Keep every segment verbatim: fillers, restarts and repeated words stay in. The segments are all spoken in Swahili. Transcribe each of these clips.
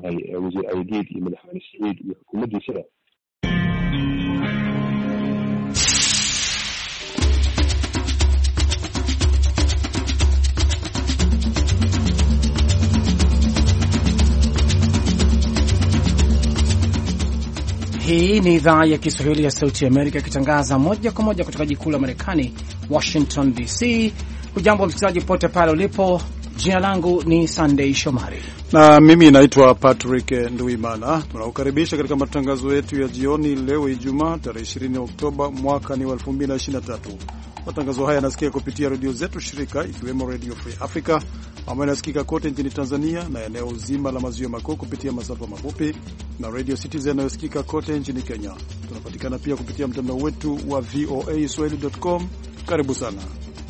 wasiir aydiid iyo madaxweyne Saciid iyo xukuumaddiisa. Hii ni idhaa ya Kiswahili ya Sauti ya Amerika ikitangaza moja kwa moja kutoka jikuu la Marekani, Washington D C. Hujambo msikilizaji pote pale ulipo. Jina langu ni Sunday Shomari na mimi naitwa Patrick Nduimana. Tunakukaribisha katika matangazo yetu ya jioni leo Ijumaa tarehe ishirini Oktoba mwaka ni elfu mbili na ishirini na tatu. Matangazo haya yanasikia kupitia redio zetu shirika ikiwemo Radio Free Africa ambayo inasikika kote nchini Tanzania na eneo zima la maziwa makuu kupitia masafa mafupi, na Radio Citizen inayosikika kote nchini Kenya. Tunapatikana pia kupitia mtandao wetu wa v o a swahili dot com. Karibu sana.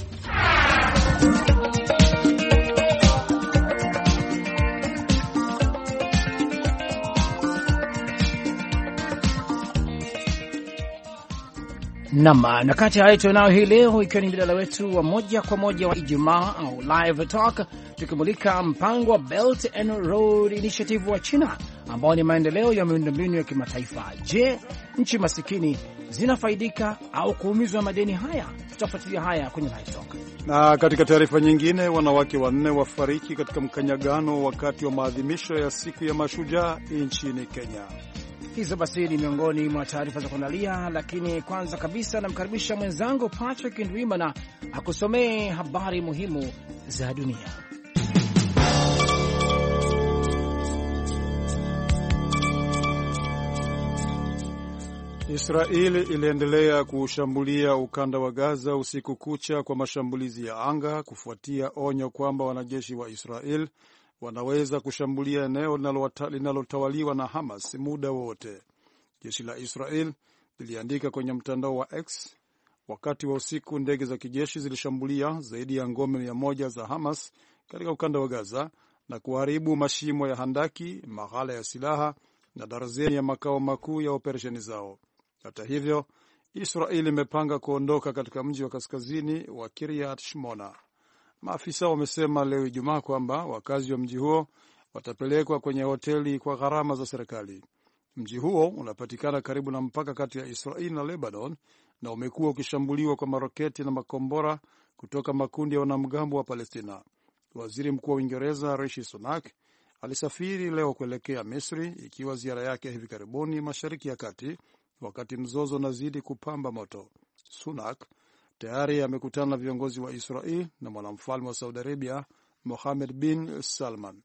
Nama, na kati ya hayo tunao hii leo ikiwa ni mjadala wetu wa moja kwa moja wa Ijumaa au live talk, tukimulika mpango wa Belt and Road Initiative wa China ambao ni maendeleo ya miundombinu ya kimataifa. Je, nchi masikini zinafaidika au kuumizwa madeni haya? Tutafuatilia haya kwenye live talk. Na katika taarifa nyingine, wanawake wanne wafariki katika mkanyagano wakati wa maadhimisho ya siku ya mashujaa nchini Kenya. Hizo basi ni miongoni mwa taarifa za kuandalia, lakini kwanza kabisa namkaribisha mwenzangu Patrick Ndwimana akusomee habari muhimu za dunia. Israeli iliendelea kushambulia ukanda wa Gaza usiku kucha kwa mashambulizi ya anga kufuatia onyo kwamba wanajeshi wa Israel wanaweza kushambulia eneo linalotawaliwa na Hamas muda wote. Jeshi la Israel liliandika kwenye mtandao wa X, wakati wa usiku ndege za kijeshi zilishambulia zaidi ya ngome mia moja za Hamas katika ukanda wa Gaza na kuharibu mashimo ya handaki, maghala ya silaha na darzeni ya makao makuu ya operesheni zao. Hata hivyo, Israel imepanga kuondoka katika mji wa kaskazini wa Kiryat Shmona. Maafisa wamesema leo Ijumaa kwamba wakazi wa mji huo watapelekwa kwenye hoteli kwa gharama za serikali. Mji huo unapatikana karibu na mpaka kati ya Israel na Lebanon na umekuwa ukishambuliwa kwa maroketi na makombora kutoka makundi ya wanamgambo wa Palestina. Waziri Mkuu wa Uingereza Rishi Sunak alisafiri leo kuelekea Misri, ikiwa ziara yake hivi karibuni Mashariki ya Kati, wakati mzozo unazidi kupamba moto. Sunak tayari amekutana na viongozi wa Israel na mwanamfalme wa Saudi Arabia Mohammed bin Salman.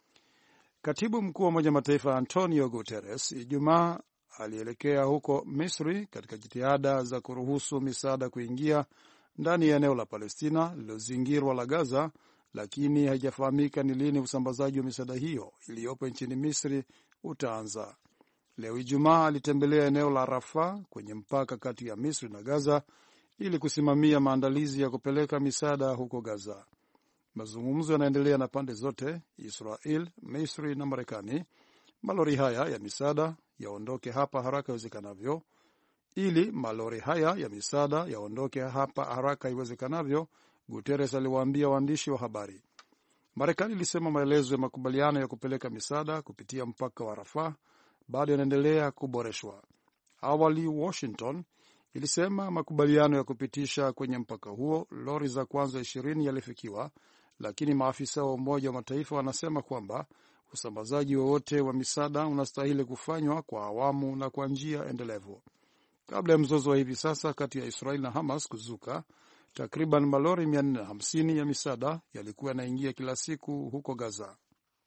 Katibu mkuu wa Umoja wa Mataifa Antonio Guterres Ijumaa alielekea huko Misri katika jitihada za kuruhusu misaada kuingia ndani ya eneo la Palestina lililozingirwa la Gaza, lakini haijafahamika ni lini usambazaji wa misaada hiyo iliyopo nchini Misri utaanza. Leo Ijumaa alitembelea eneo la Rafah kwenye mpaka kati ya Misri na Gaza ili kusimamia maandalizi ya kupeleka misaada huko Gaza. Mazungumzo yanaendelea na pande zote, Israel, Misri na Marekani. Malori haya ya misaada yaondoke hapa haraka iwezekanavyo. Ili malori haya ya misaada yaondoke hapa haraka iwezekanavyo, Guterres aliwaambia waandishi wa habari. Marekani ilisema maelezo ya makubaliano ya kupeleka misaada kupitia mpaka wa Rafah bado yanaendelea kuboreshwa. Awali Washington ilisema makubaliano ya kupitisha kwenye mpaka huo lori za kwanza ishirini yalifikiwa, lakini maafisa wa Umoja wa Mataifa wanasema kwamba usambazaji wowote wa misaada unastahili kufanywa kwa awamu na kwa njia endelevu. Kabla ya mzozo wa hivi sasa kati ya Israel na Hamas kuzuka, takriban malori mia nne hamsini ya misaada yalikuwa yanaingia kila siku huko Gaza.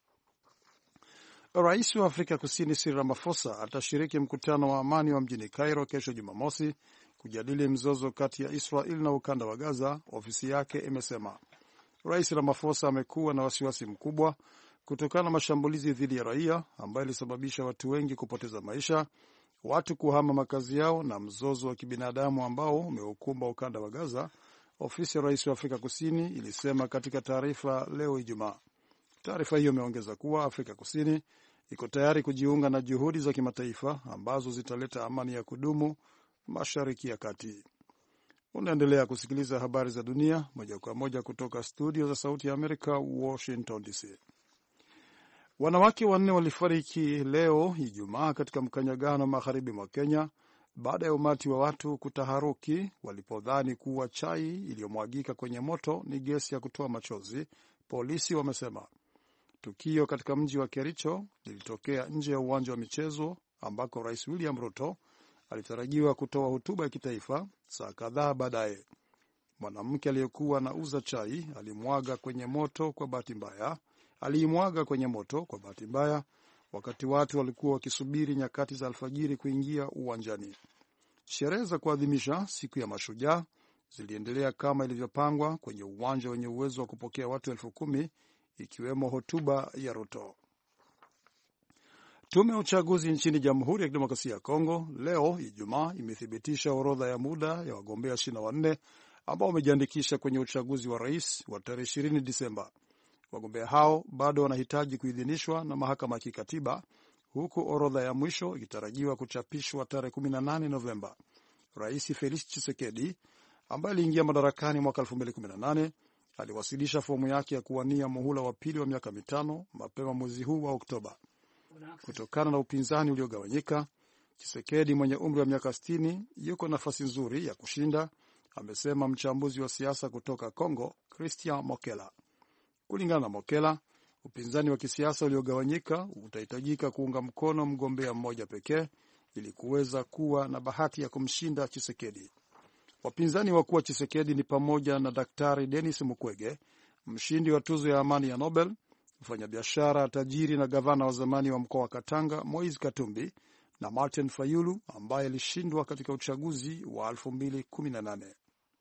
Rais wa Afrika Kusini Cyril Ramaphosa atashiriki mkutano wa amani wa mjini Cairo kesho Jumamosi kujadili mzozo kati ya Israel na ukanda wa Gaza, ofisi yake imesema. Rais Ramaphosa amekuwa na wasiwasi mkubwa kutokana na mashambulizi dhidi ya raia ambayo ilisababisha watu wengi kupoteza maisha, watu kuhama makazi yao na mzozo wa kibinadamu ambao umeukumba ukanda wa Gaza, ofisi ya rais wa Afrika Kusini ilisema katika taarifa leo Ijumaa. Taarifa hiyo imeongeza kuwa Afrika Kusini iko tayari kujiunga na juhudi za kimataifa ambazo zitaleta amani ya kudumu Mashariki ya Kati. Unaendelea kusikiliza habari za dunia moja kwa moja kutoka studio za Sauti ya Amerika, Washington D C. Wanawake wanne walifariki leo Ijumaa katika mkanyagano magharibi mwa Kenya baada ya umati wa watu kutaharuki walipodhani kuwa chai iliyomwagika kwenye moto ni gesi ya kutoa machozi, polisi wamesema. Tukio katika mji wa Kericho lilitokea nje ya uwanja wa michezo ambako Rais William Ruto alitarajiwa kutoa hotuba ya kitaifa saa kadhaa baadaye. Mwanamke aliyekuwa anauza chai alimwaga kwenye moto kwa bahati mbaya aliimwaga kwenye moto kwa bahati mbaya wakati watu walikuwa wakisubiri nyakati za alfajiri kuingia uwanjani. Sherehe za kuadhimisha siku ya mashujaa ziliendelea kama ilivyopangwa kwenye uwanja wenye uwezo wa kupokea watu elfu kumi ikiwemo hotuba ya Ruto. Tume ya uchaguzi nchini Jamhuri ya Kidemokrasia ya Kongo leo Ijumaa imethibitisha orodha ya muda ya wagombea ishirini na wanne ambao wamejiandikisha kwenye uchaguzi wa rais wa tarehe ishirini Disemba. Wagombea hao bado wanahitaji kuidhinishwa na mahakama ya kikatiba, huku orodha ya mwisho ikitarajiwa kuchapishwa tarehe kumi na nane Novemba. Rais Felix Tshisekedi ambaye aliingia madarakani mwaka elfu mbili kumi na nane aliwasilisha fomu yake ya kuwania muhula wa pili wa miaka mitano mapema mwezi huu wa Oktoba. Kutokana na upinzani uliogawanyika, Tshisekedi mwenye umri wa miaka sitini yuko nafasi nzuri ya kushinda, amesema mchambuzi wa siasa kutoka Kongo, Christian Mokela. Kulingana na Mokela, upinzani wa kisiasa uliogawanyika utahitajika kuunga mkono mgombea mmoja pekee ili kuweza kuwa na bahati ya kumshinda Tshisekedi. Wapinzani wakuu wa Tshisekedi ni pamoja na Daktari Denis Mukwege, mshindi wa tuzo ya amani ya Nobel, mfanyabiashara tajiri na gavana wa zamani wa mkoa wa Katanga Moise Katumbi, na Martin Fayulu ambaye alishindwa katika uchaguzi wa elfu mbili kumi na nane.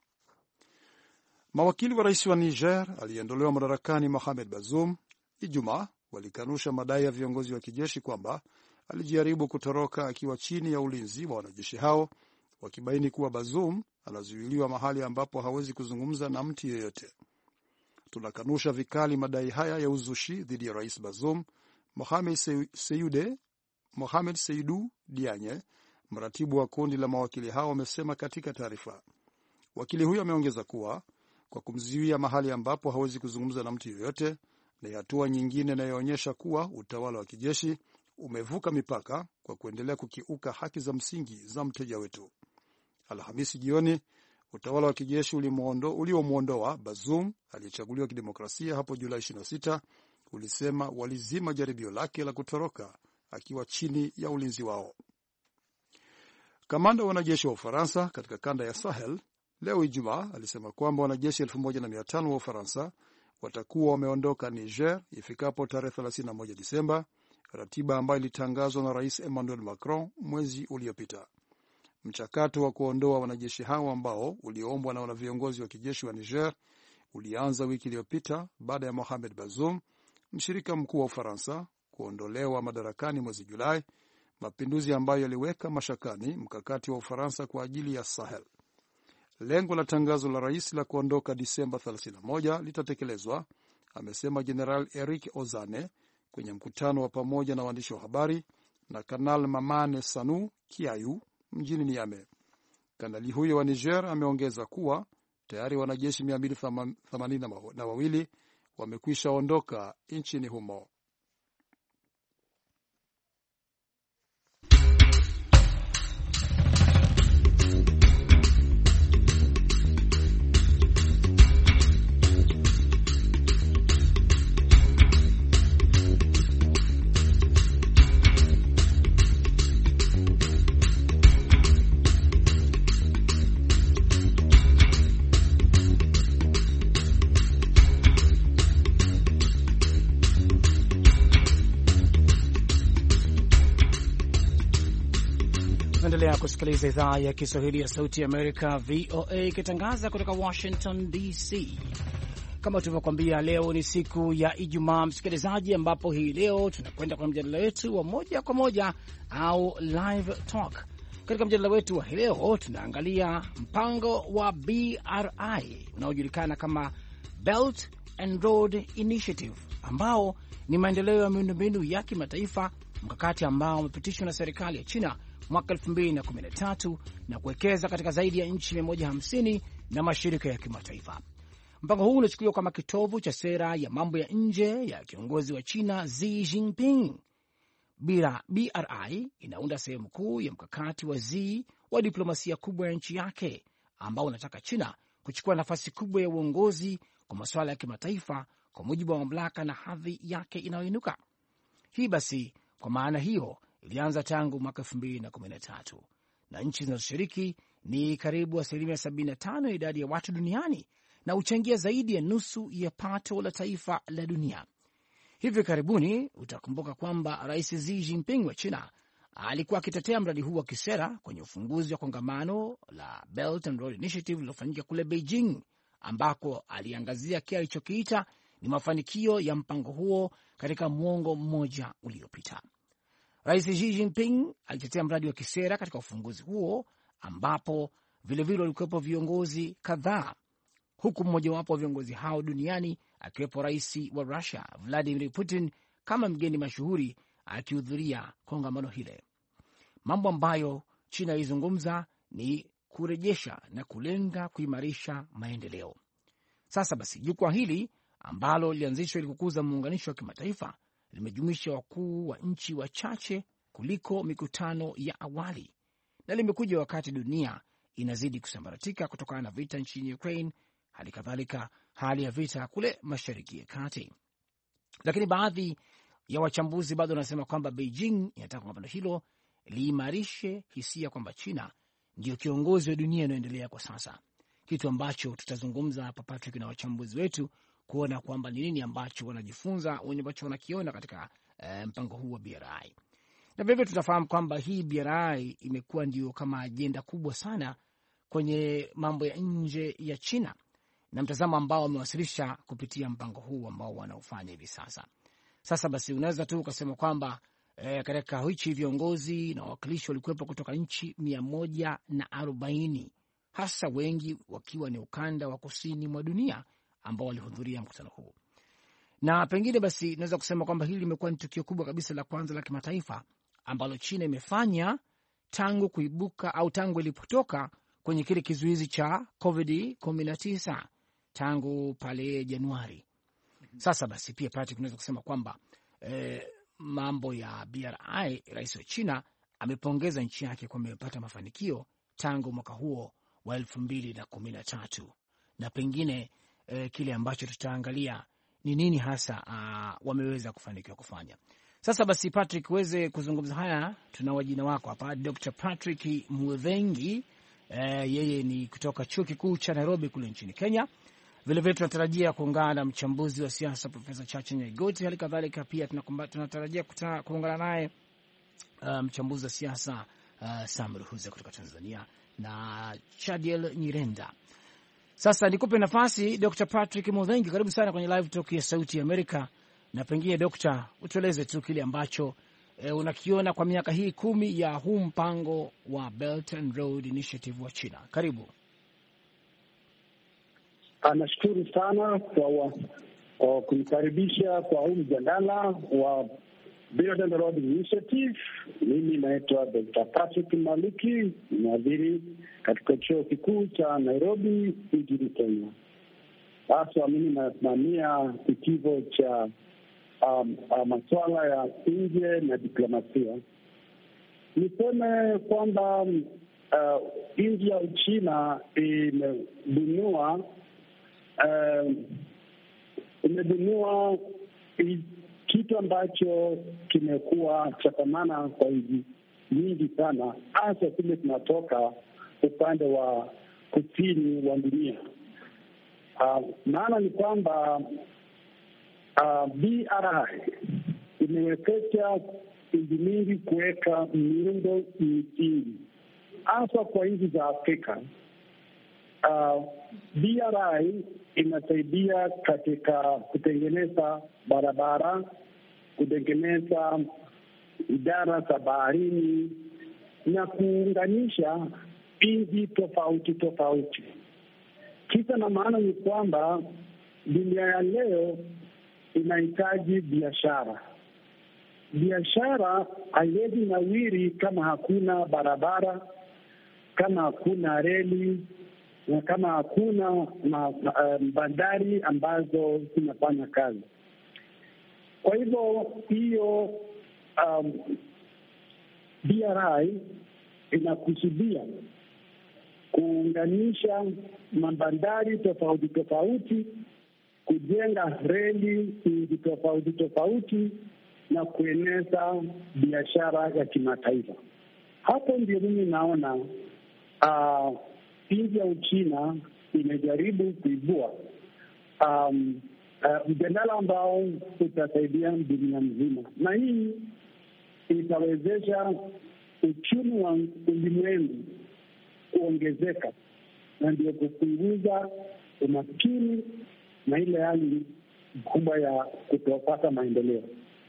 Mawakili wa rais wa Niger aliyeondolewa madarakani Mohamed Bazoum Ijumaa walikanusha madai ya viongozi wa kijeshi kwamba alijaribu kutoroka akiwa chini ya ulinzi wa wanajeshi hao, wakibaini kuwa Bazoum anazuiliwa mahali ambapo hawezi kuzungumza na mtu yeyote. Tunakanusha vikali madai haya ya uzushi dhidi ya rais Bazoum, Mohamed Seyude, Mohamed Seydou Dianye, mratibu wa kundi la mawakili hao, wamesema katika taarifa. Wakili huyo ameongeza kuwa kwa kumzuia mahali ambapo hawezi kuzungumza na mtu yeyote ni hatua nyingine inayoonyesha kuwa utawala wa kijeshi umevuka mipaka kwa kuendelea kukiuka haki za msingi za mteja wetu. Alhamisi jioni, utawala wa kijeshi uliomwondoa Bazoum aliyechaguliwa kidemokrasia hapo Julai ishirini na sita ulisema walizima jaribio lake la kutoroka akiwa chini ya ulinzi wao. Kamanda wa wanajeshi wa Ufaransa katika kanda ya Sahel leo Ijumaa alisema kwamba wanajeshi elfu moja na mia tano wa Ufaransa watakuwa wameondoka Niger ifikapo tarehe thelathini na moja Disemba, ratiba ambayo ilitangazwa na Rais Emmanuel Macron mwezi uliopita. Mchakato wa kuondoa wanajeshi hao ambao uliombwa na viongozi wa kijeshi wa Niger ulianza wiki iliyopita baada ya Mohamed Bazoum, mshirika mkuu wa Ufaransa, kuondolewa madarakani mwezi Julai, mapinduzi ambayo yaliweka mashakani mkakati wa Ufaransa kwa ajili ya Sahel. Lengo la tangazo la rais la kuondoka Disemba thelathini na moja litatekelezwa, amesema General Eric Ozane kwenye mkutano wa pamoja na waandishi wa habari na Kanal Mamane Sanu Kiayu mjini Niamey. Kanali huyo wa Niger ameongeza kuwa tayari wanajeshi mia mbili themanini na wawili wamekwisha ondoka nchini humo. Endelea kusikiliza idhaa ya Kiswahili ya Sauti ya Amerika, V O A, ikitangaza kutoka Washington D C. Kama tulivyokuambia, leo ni siku ya Ijumaa, msikilizaji, ambapo hii leo tunakwenda kwa mjadala wetu wa moja kwa moja au live talk. Katika mjadala wetu wa hii leo tunaangalia mpango wa B R I unaojulikana kama Belt and Road Initiative, ambao ni maendeleo ya miundombinu ya kimataifa, mkakati ambao umepitishwa na serikali ya China mwaka elfu mbili na kumi na tatu na kuwekeza katika zaidi ya nchi mia moja hamsini na mashirika ya kimataifa. Mpango huu unachukuliwa kama kitovu cha sera ya mambo ya nje ya kiongozi wa China Xi Jinping. B R I inaunda sehemu kuu ya mkakati wa Xi wa diplomasia kubwa ya nchi yake, ambao unataka China kuchukua nafasi kubwa ya uongozi kwa masuala ya kimataifa kwa mujibu wa mamlaka na hadhi yake inayoinuka. Hii basi, kwa maana hiyo, ilianza tangu mwaka elfu mbili na kumi na tatu na nchi zinazoshiriki ni karibu asilimia sabini na tano ya idadi ya watu duniani na huchangia zaidi ya nusu ya pato la taifa la dunia. Hivi karibuni utakumbuka kwamba Rais Xi Jinping wa China alikuwa akitetea mradi huu wa kisera kwenye ufunguzi wa kongamano la Belt and Road Initiative lilofanyika kule Beijing, ambako aliangazia kile alichokiita ni mafanikio ya mpango huo katika mwongo mmoja uliopita. Rais Xi Jinping alitetea mradi wa kisera katika ufunguzi huo, ambapo vilevile walikuwepo viongozi kadhaa, huku mmojawapo wa viongozi hao duniani akiwepo rais wa Russia Vladimir Putin kama mgeni mashuhuri akihudhuria kongamano hile. Mambo ambayo China ilizungumza ni kurejesha na kulenga kuimarisha maendeleo. Sasa basi, jukwaa hili ambalo lilianzishwa ili kukuza muunganisho wa kimataifa limejumuisha wakuu wa nchi wachache kuliko mikutano ya awali, na limekuja wakati dunia inazidi kusambaratika kutokana na vita nchini Ukraine, hali kadhalika hali ya vita kule Mashariki ya Kati. Lakini baadhi ya wachambuzi bado wanasema kwamba Beijing inataka kongamano hilo liimarishe hisia kwamba China ndio kiongozi wa dunia inayoendelea kwa sasa, kitu ambacho tutazungumza hapa Patrick na wachambuzi wetu kuona kwamba ni nini ambacho wanajifunza, wenye ambacho wanakiona katika eh, mpango huu wa B R I. Na vivyo tutafahamu kwamba hii B R I imekuwa ndio kama ajenda kubwa sana kwenye mambo ya nje ya China na mtazamo ambao wamewasilisha kupitia mpango huu ambao wanaofanya hivi sasa. Sasa basi, unaweza tu ukasema kwamba eh, katika hichi viongozi na wawakilishi walikuwepo kutoka nchi mia moja na arobaini, hasa wengi wakiwa ni ukanda wa kusini mwa dunia ambao walihudhuria mkutano huu. Na pengine basi naweza kusema kwamba hili limekuwa ni tukio kubwa kabisa la kwanza la kimataifa ambalo China imefanya tangu kuibuka au tangu ilipotoka kwenye kile kizuizi cha COVID kumi na tisa tangu pale Januari. Sasa basi pia Patrick, tunaweza kusema kwamba eh, mambo ya B R I, rais wa China amepongeza nchi yake kwa imepata mafanikio tangu mwaka huo wa elfu mbili na kumi na tatu, na pengine eh, kile ambacho tutaangalia ni nini hasa uh, wameweza kufanikiwa kufanya. Sasa basi Patrick, uweze kuzungumza haya, tuna wajina wako hapa, Doctor Patrick Muthengi. Eh, yeye ni kutoka chuo kikuu cha Nairobi kule nchini Kenya. Vile vile tunatarajia kuungana na mchambuzi wa siasa Profesa Chacha Nyaigoti. Hali kadhalika pia tunatarajia kuungana naye uh, mchambuzi wa siasa uh, Sam Ruhuza kutoka Tanzania na Chadiel Nyirenda. Sasa nikupe nafasi Doctor Patrick Muthengi, karibu sana kwenye live talk ya Sauti ya Amerika, na pengine Doctor, utueleze tu kile ambacho E, unakiona kwa miaka hii kumi ya huu mpango wa Belt and Road Initiative wa China. Karibu. Nashukuru sana kwa uh, kunikaribisha kwa huu mjadala wa Belt and Road Initiative. Mimi naitwa Doctor Patrick Maliki, mhadhiri katika chuo kikuu cha Nairobi nchini Kenya. Hasa mimi nasimamia kitivo cha Um, uh, masuala ya nje na diplomasia. Niseme kwamba uh, nchi ya Uchina imebunua uh, imebunua kitu ambacho kimekuwa cha thamana kwa nchi nyingi sana, hasa kile tunatoka upande wa kusini wa dunia. Uh, maana ni kwamba Uh, B R I imewezesha nchi nyingi kuweka miundo msingi, hasa kwa nchi za Afrika. Uh, B R I inasaidia katika kutengeneza barabara, kutengeneza idara za baharini na kuunganisha nchi tofauti tofauti. Kisa na maana ni kwamba dunia ya leo inahitaji biashara. Biashara haiwezi nawiri kama hakuna barabara, kama hakuna reli na kama hakuna ma, ma, bandari ambazo zinafanya kazi. Kwa hivyo hiyo um, B R I inakusudia kuunganisha mabandari tofauti tofauti, kujenga reli nyingi tofauti tofauti na kueneza biashara ya kimataifa. Hapo ndio mimi naona uh, nchi ya Uchina imejaribu kuibua um, uh, mjadala ambao utasaidia dunia mzima, na hii itawezesha uchumi wa ulimwengu kuongezeka, na ndio kupunguza umaskini na ile hali kubwa ya kutopata maendeleo.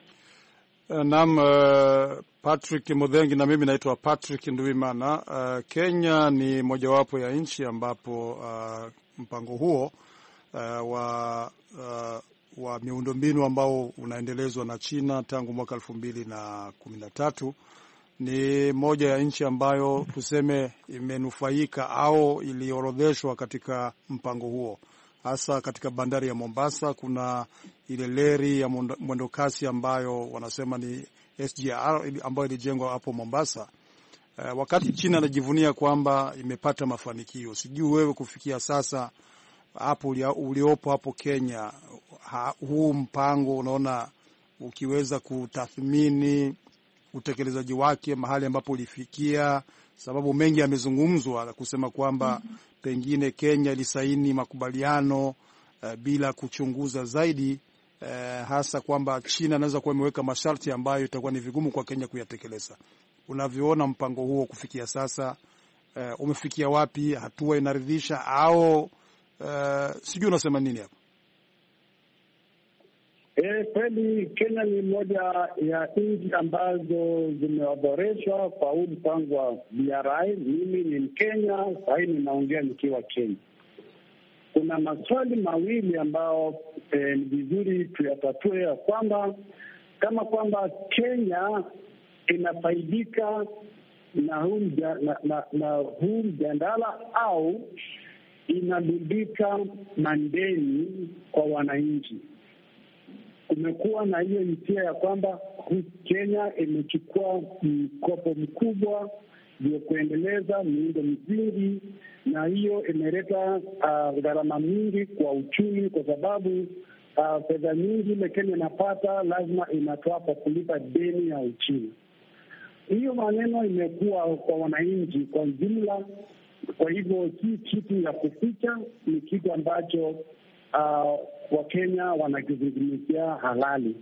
Naam, uh, Patrick Mudhengi. Na mimi naitwa Patrick Nduwimana. Uh, Kenya ni mojawapo ya nchi ambapo uh, mpango huo uh, wa uh, wa miundombinu ambao unaendelezwa na China tangu mwaka elfu mbili na kumi na tatu ni moja ya nchi ambayo tuseme imenufaika au iliorodheshwa katika mpango huo. Hasa katika bandari ya Mombasa kuna ile leri ya mwendokasi ambayo wanasema ni S G R ambayo ilijengwa hapo Mombasa. Uh, wakati China anajivunia kwamba imepata mafanikio, sijui wewe kufikia sasa hapo uliopo hapo Kenya, ha, huu mpango unaona ukiweza kutathmini utekelezaji wake mahali ambapo ulifikia, sababu mengi yamezungumzwa kusema kwamba mm -hmm. pengine Kenya ilisaini makubaliano uh, bila kuchunguza zaidi uh, hasa kwamba China anaweza kuwa imeweka masharti ambayo itakuwa ni vigumu kwa Kenya kuyatekeleza. Unavyoona mpango huo kufikia sasa, uh, umefikia wapi? Hatua inaridhisha au uh, sijui unasema nini hapo? Eh, kweli Kenya ni moja ya nchi ambazo zimeoboreshwa kwa huu mpango wa B R I. Mimi ni Mkenya, sasa ninaongea nikiwa Kenya. Kuna maswali mawili ambao eh, ni vizuri tuyatatue, ya kwamba kama kwamba Kenya inafaidika na huu na, na, na huu mjadala au inarudika mandeni kwa wananchi. Kumekuwa na hiyo hisia ya kwamba Kenya imechukua mkopo mkubwa ndio kuendeleza miundo msingi, na hiyo imeleta uh, gharama mingi kwa uchumi, kwa sababu uh, fedha nyingi ile Kenya inapata lazima inatoa kwa kulipa deni ya Uchina. Hiyo maneno imekuwa kwa wananchi kwa jumla. Kwa hivyo si kitu ya kuficha, ni kitu ambacho uh, Wakenya wanakizungumzia halali.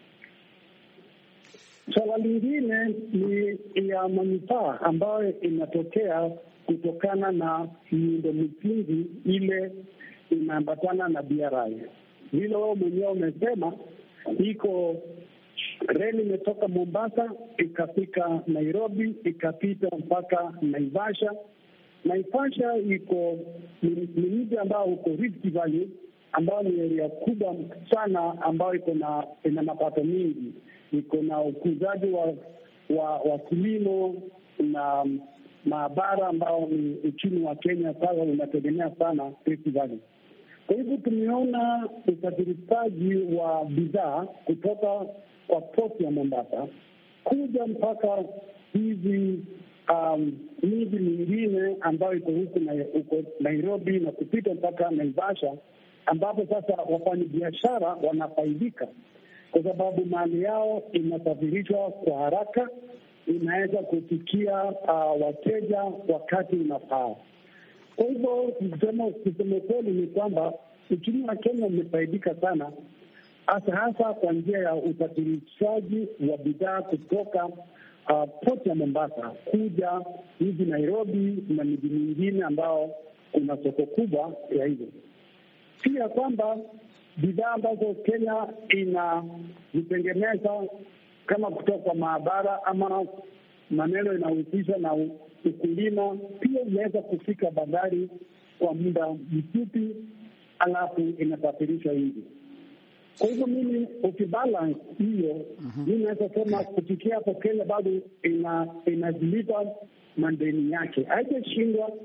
Swala lingine ni ya manufaa ambayo inatokea kutokana na miundo msingi ile inaambatana na B R I. Vile wao mwenyewe umesema, iko reli imetoka Mombasa ikafika Nairobi ikapita mpaka Naivasha. Naivasha iko ni mji ambao uko Rift Valley, ambao ni area kubwa sana ambayo iko na ina mapato mingi, iko na ukuzaji wa wa, wa kilimo na maabara ambao ni uchumi wa Kenya sasa unategemea sana Rift Valley. Kwa hivyo tumeona usafirishaji wa bidhaa kutoka kwa port ya Mombasa kuja mpaka hizi um, miji mingine ambayo iko huku na uko Nairobi na kupita mpaka Naivasha, ambapo sasa wafanya biashara wanafaidika kwa sababu mali yao inasafirishwa kwa haraka, inaweza kufikia uh, wateja wakati unafaa. Kwa hivyo kusema kweli ni kwamba uchumi wa Kenya umefaidika sana, hasa hasa kwa njia ya usafirishaji wa bidhaa kutoka uh, port ya Mombasa kuja hivi Nairobi na miji mingine ambao kuna soko kubwa ya hivyo. Pia kwamba bidhaa ambazo Kenya inazitengeneza kama kutoka maabara ama maneno inahusisha na ukulima, pia inaweza kufika bandari kwa muda mfupi, alafu inasafirishwa hivi. Kwa hivyo mimi ukibalance hiyo, uh-huh. mimi naweza sema kufikia hapo Kenya bado ina inajilipa mandeni yake, haijashindwa,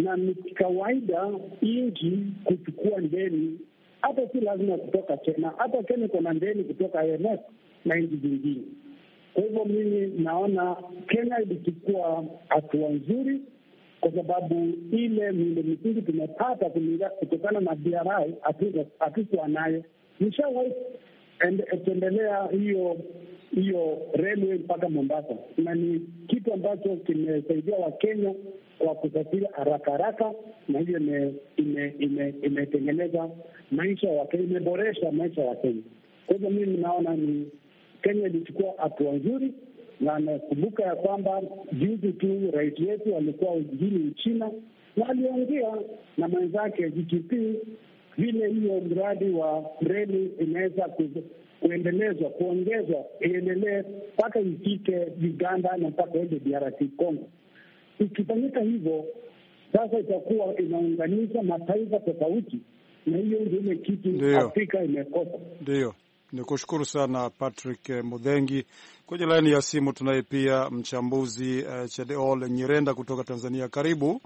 na ni kawaida nchi kuchukua ndeni, hata si lazima kutoka China. Hata Kenya kuna ndeni kutoka I M F na nchi zingine. Kwa hivyo mimi naona Kenya ilichukua hatua nzuri, kwa sababu ile miundo msingi tumepata kutokana na B R I hatukuwa nayo. Nishawahi kuendelea hiyo hiyo railway mpaka Mombasa, na ni kitu ambacho kimesaidia Wakenya kwa kusafiri haraka haraka, na hiyo imetengeneza ime, ime maisha ya Wakenya, imeboresha maisha ya Kenya. Kwa hivyo mimi naona ni Kenya ilichukua hatua nzuri, na nakumbuka ya kwamba juzi tu rais wetu alikuwa mjini Uchina na aliongea na mwenzake G T P vile hiyo mradi wa reli inaweza kuendelezwa, kuongezwa, iendelee mpaka ifike Uganda na mpaka ende D R C Congo. Ikifanyika hivyo, sasa itakuwa inaunganisha mataifa tofauti, na hiyo ndio ile kitu Afrika imekosa. Ndio. Nikushukuru sana Patrick Mudhengi. Kwenye laini ya simu tunaye pia mchambuzi uh, Chedeol Nyirenda kutoka Tanzania. Karibu.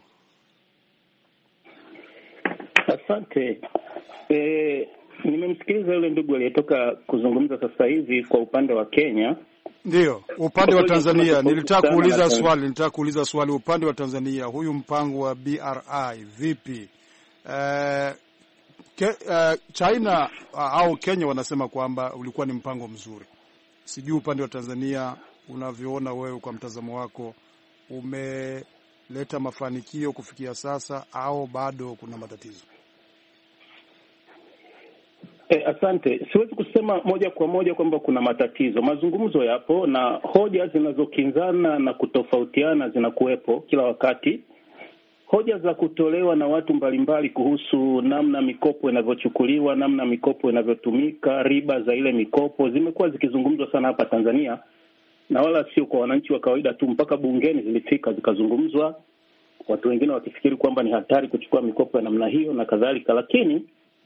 Asante. E, nimemsikiliza yule ndugu aliyetoka kuzungumza sasa hivi kwa upande wa Kenya. Ndio, upande wa Tanzania nilitaka kuuliza swali, nilitaka kuuliza swali upande wa Tanzania, huyu mpango wa B R I vipi? Eh Ke, uh, China uh, au Kenya wanasema kwamba ulikuwa ni mpango mzuri. Sijui upande wa Tanzania unavyoona wewe, kwa mtazamo wako, umeleta mafanikio kufikia sasa au bado kuna matatizo? Eh, asante. Siwezi kusema moja kwa moja kwamba kuna matatizo. Mazungumzo yapo na hoja zinazokinzana na kutofautiana zinakuwepo kila wakati. Hoja za kutolewa na watu mbalimbali kuhusu namna mikopo inavyochukuliwa, namna mikopo inavyotumika, riba za ile mikopo zimekuwa zikizungumzwa sana hapa Tanzania, na wala sio kwa wananchi wa kawaida tu, mpaka bungeni zilifika zikazungumzwa, watu wengine wakifikiri kwamba ni hatari kuchukua mikopo ya namna hiyo na kadhalika. Lakini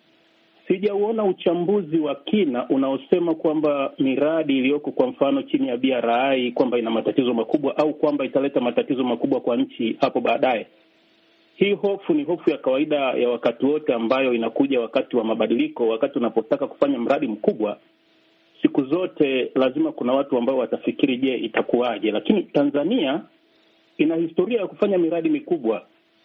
sijauona uchambuzi wa kina unaosema kwamba miradi iliyoko kwa mfano chini ya B R I kwamba ina matatizo makubwa au kwamba italeta matatizo makubwa kwa nchi hapo baadaye. Hii hofu ni hofu ya kawaida ya wakati wote ambayo inakuja wakati wa mabadiliko. Wakati unapotaka kufanya mradi mkubwa, siku zote lazima kuna watu ambao watafikiri, je, itakuwaje? Lakini Tanzania ina historia ya kufanya miradi mikubwa,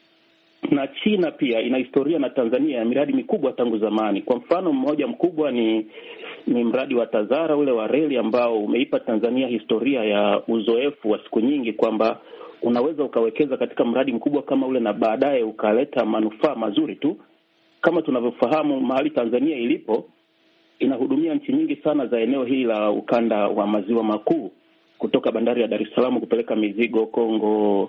na China pia ina historia na Tanzania ya miradi mikubwa tangu zamani. Kwa mfano mmoja mkubwa ni ni mradi wa Tazara ule wa reli ambao umeipa Tanzania historia ya uzoefu wa siku nyingi, kwamba unaweza ukawekeza katika mradi mkubwa kama ule na baadaye ukaleta manufaa mazuri tu. Kama tunavyofahamu, mahali Tanzania ilipo inahudumia nchi nyingi sana za eneo hili la ukanda wa maziwa makuu, kutoka bandari ya Dar es Salaam kupeleka mizigo Kongo,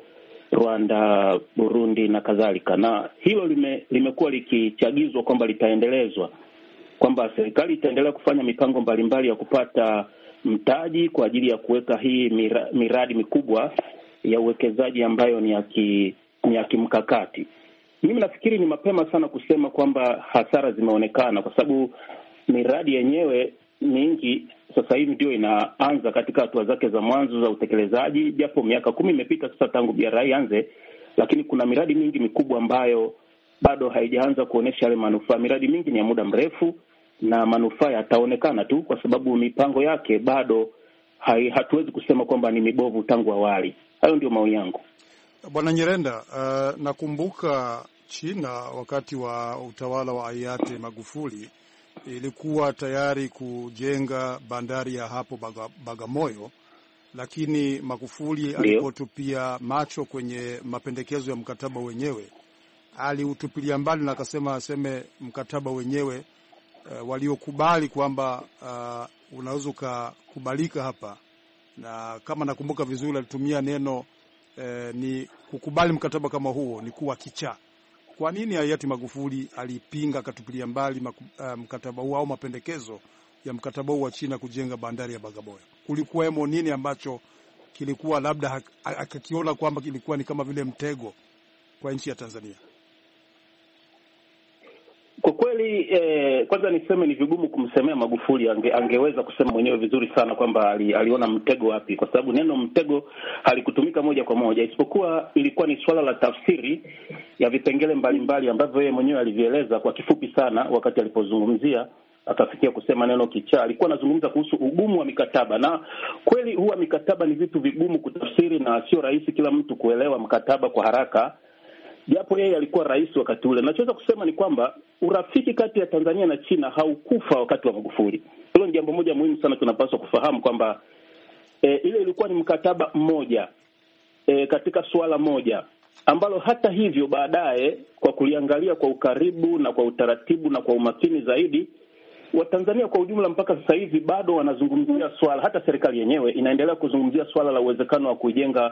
Rwanda, Burundi na kadhalika. Na hilo lime, limekuwa likichagizwa kwamba litaendelezwa, kwamba serikali itaendelea kufanya mipango mbalimbali ya kupata mtaji kwa ajili ya kuweka hii mira, miradi mikubwa ya uwekezaji ambayo ni ya ki, ni ya kimkakati. Mimi nafikiri ni mapema sana kusema kwamba hasara zimeonekana, kwa sababu miradi yenyewe mingi sasa hivi ndio inaanza katika hatua zake za mwanzo za utekelezaji, japo miaka kumi imepita sasa tangu B R I anze, lakini kuna miradi mingi mikubwa ambayo bado haijaanza kuonesha yale manufaa. Miradi mingi ni ya muda mrefu na manufaa yataonekana tu kwa sababu mipango yake bado hai, hatuwezi kusema kwamba ni mibovu tangu awali. Hayo ndio maoni yangu. Bwana Nyirenda, uh, nakumbuka China wakati wa utawala wa hayati Magufuli ilikuwa tayari kujenga bandari ya hapo Baga, Bagamoyo, lakini Magufuli alipotupia macho kwenye mapendekezo ya mkataba wenyewe, aliutupilia mbali na akasema aseme mkataba wenyewe uh, waliokubali kwamba uh, unaweza kukubalika hapa, na kama nakumbuka vizuri alitumia neno uh, ni kukubali mkataba kama huo ni kuwa kichaa. Kwa nini hayati Magufuli alipinga akatupilia mbali uh, mkataba huo au mapendekezo ya mkataba huo wa China kujenga bandari ya Bagamoyo? Kulikuwemo nini ambacho kilikuwa labda akakiona kwamba kilikuwa ni kama vile mtego kwa nchi ya Tanzania? Kwa kweli eh, kwanza niseme ni vigumu kumsemea Magufuli. Ange, angeweza kusema mwenyewe vizuri sana kwamba ali, aliona mtego wapi, kwa sababu neno mtego halikutumika moja kwa moja, isipokuwa ilikuwa ni swala la tafsiri ya vipengele mbalimbali ambavyo yeye mwenyewe alivieleza kwa kifupi sana wakati alipozungumzia akafikia kusema neno kichaa. Alikuwa anazungumza kuhusu ugumu wa mikataba, na kweli huwa mikataba ni vitu vigumu kutafsiri na sio rahisi kila mtu kuelewa mkataba kwa haraka, japo yeye alikuwa rais wakati ule. Nachoweza kusema ni kwamba urafiki kati ya Tanzania na China haukufa wakati wa Magufuli. Hilo ni jambo moja muhimu sana tunapaswa kufahamu, kwamba e, ile ilikuwa ni mkataba mmoja e, katika suala moja ambalo hata hivyo baadaye kwa kuliangalia kwa ukaribu na kwa utaratibu na kwa umakini zaidi, Watanzania kwa ujumla mpaka sasa hivi bado wanazungumzia swala, hata serikali yenyewe inaendelea kuzungumzia swala la uwezekano wa kujenga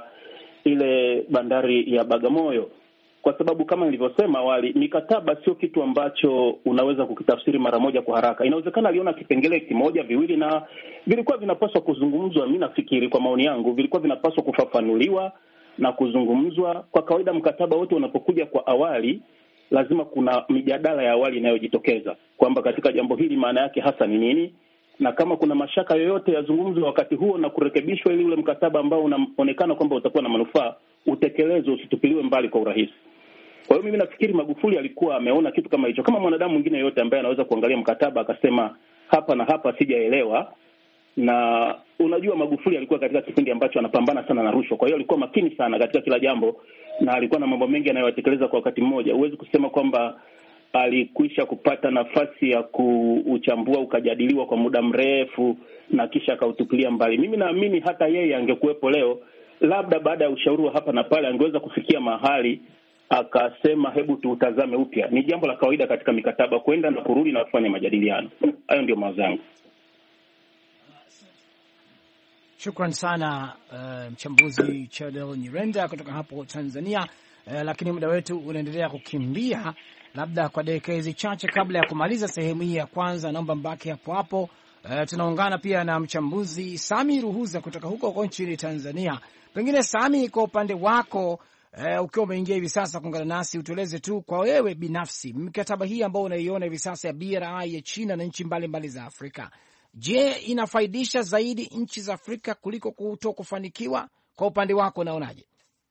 ile bandari ya Bagamoyo. Kwa sababu kama nilivyosema awali, mikataba sio kitu ambacho unaweza kukitafsiri mara moja kwa haraka. Inawezekana aliona kipengele kimoja viwili na vilikuwa vinapaswa kuzungumzwa. Mimi nafikiri kwa maoni yangu vilikuwa vinapaswa kufafanuliwa na kuzungumzwa. Kwa kawaida mkataba wote unapokuja kwa awali lazima kuna mijadala ya awali inayojitokeza kwamba katika jambo hili maana yake hasa ni nini, na kama kuna mashaka yoyote yazungumzwe wakati huo na kurekebishwa ili ule mkataba ambao unaonekana kwamba utakuwa na manufaa utekelezwe, usitupiliwe mbali kwa urahisi. Kwa hiyo mimi nafikiri Magufuli alikuwa ameona kitu kama hicho, kama mwanadamu mwingine yote ambaye anaweza kuangalia mkataba akasema hapa na hapa sijaelewa. Na unajua Magufuli alikuwa katika kipindi ambacho anapambana sana na rushwa, kwa hiyo alikuwa makini sana katika kila jambo na alikuwa na mambo mengi anayotekeleza kwa wakati mmoja. Huwezi kusema kwamba alikwisha kupata nafasi ya kuuchambua ukajadiliwa kwa muda mrefu na kisha akautupilia mbali. Mimi naamini hata yeye angekuwepo leo, labda baada ya ushauri hapa na pale angeweza kufikia mahali akasema hebu tuutazame upya. Ni jambo la kawaida katika mikataba kwenda na kurudi na kufanya majadiliano. Hayo ndio mawazo yangu. Shukran sana uh, mchambuzi Chadel Nyirenda kutoka hapo Tanzania. Uh, lakini muda wetu unaendelea kukimbia. Labda kwa dakika hizi chache kabla ya kumaliza sehemu hii ya kwanza, naomba mbaki hapo hapo. Uh, tunaungana pia na mchambuzi Sami Ruhuza kutoka huko huko nchini Tanzania. Pengine Sami, kwa upande wako uh, ukiwa umeingia hivi sasa kuungana nasi, utueleze tu kwa wewe binafsi mikataba hii ambayo unaiona hivi sasa ya B R I ya China na nchi mbalimbali za Afrika, je, inafaidisha zaidi nchi za Afrika kuliko kuto kufanikiwa? Kwa upande wako unaonaje?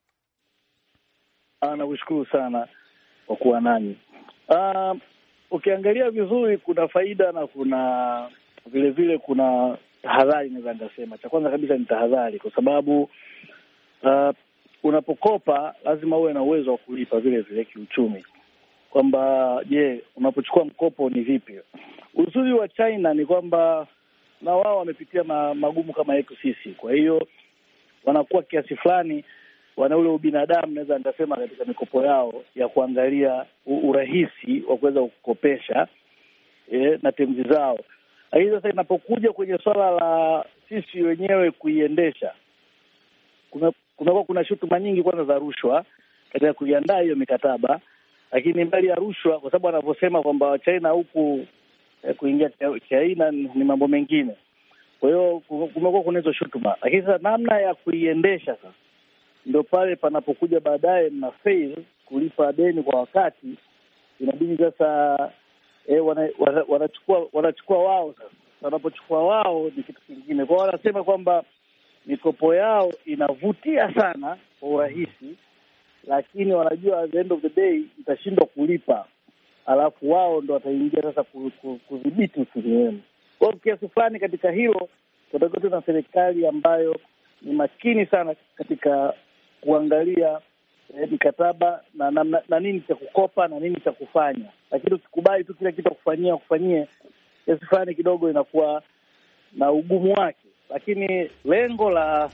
Nakushukuru sana kwa kuwa nani. Uh, ukiangalia vizuri kuna faida na kuna vile vile kuna tahadhari. Naweza nikasema cha kwanza kabisa ni tahadhari, kwa sababu uh, unapokopa lazima uwe na uwezo wa kulipa vile vile kiuchumi, kwamba je, unapochukua mkopo ni vipi. Uzuri wa China ni kwamba na wao wamepitia magumu kama yetu sisi, kwa hiyo wanakuwa kiasi fulani wana ule ubinadamu, naweza nitasema, katika mikopo yao ya kuangalia urahisi wa kuweza kukopesha e, na temzi zao. Lakini sasa inapokuja kwenye swala la sisi wenyewe kuiendesha, kuna kuna, kuna shutuma nyingi kwanza za rushwa katika kuiandaa hiyo mikataba. Lakini mbali ya rushwa, kwa sababu wanavyosema kwamba China huku eh, kuingia China ni mambo mengine, kwa hiyo kumekuwa kuna hizo shutuma. Lakini sasa namna ya kuiendesha sasa ndio pale panapokuja baadaye mna fail kulipa deni kwa wakati, inabidi sasa eh, wana, wana, wanachukua wanachukua wao. Sasa wanapochukua wao ni kitu kingine. Kwa hiyo wanasema kwamba mikopo yao inavutia sana kwa urahisi, lakini wanajua at the end of the day itashindwa kulipa, alafu wao ndo wataingia sasa kudhibiti uchumi wenu. Kwa hiyo kiasi fulani katika hilo tutakuwa na serikali ambayo ni makini sana katika kuangalia eh, mikataba na, na, na, na nini cha kukopa na nini cha kufanya. Lakini usikubali tu kila kitu kufanyia kufanyie, kiasi fulani kidogo inakuwa na ugumu wake. Lakini lengo la,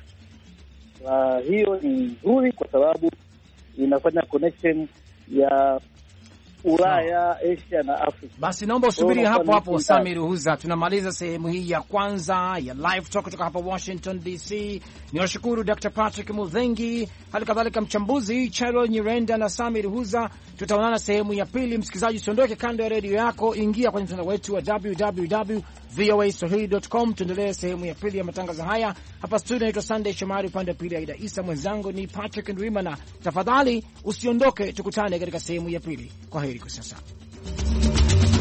la hiyo ni nzuri, kwa sababu inafanya connection ya Ulaya, Asia na Afrika. Basi naomba usubiri hapo hapo Sami Ruhuza. Tunamaliza sehemu hii ya kwanza ya Live Talk kutoka hapa Washington D C. Niwashukuru Doctor Patrick Mudhengi, hali kadhalika mchambuzi Chadel Nyirenda na Sami Ruhuza. Tutaonana sehemu ya pili. Msikilizaji, usiondoke kando ya redio yako, ingia kwenye mtandao wetu wa w w w dot v o a swahili dot com. Tuendelee sehemu ya pili ya matangazo haya. Hapa studio naitwa Sunday Shomari, upande wa pili Aida Isa, mwenzangu ni Patrick Ndwimana. Tafadhali usiondoke, tukutane katika sehemu ya pili. Kwa heri kwa sasa.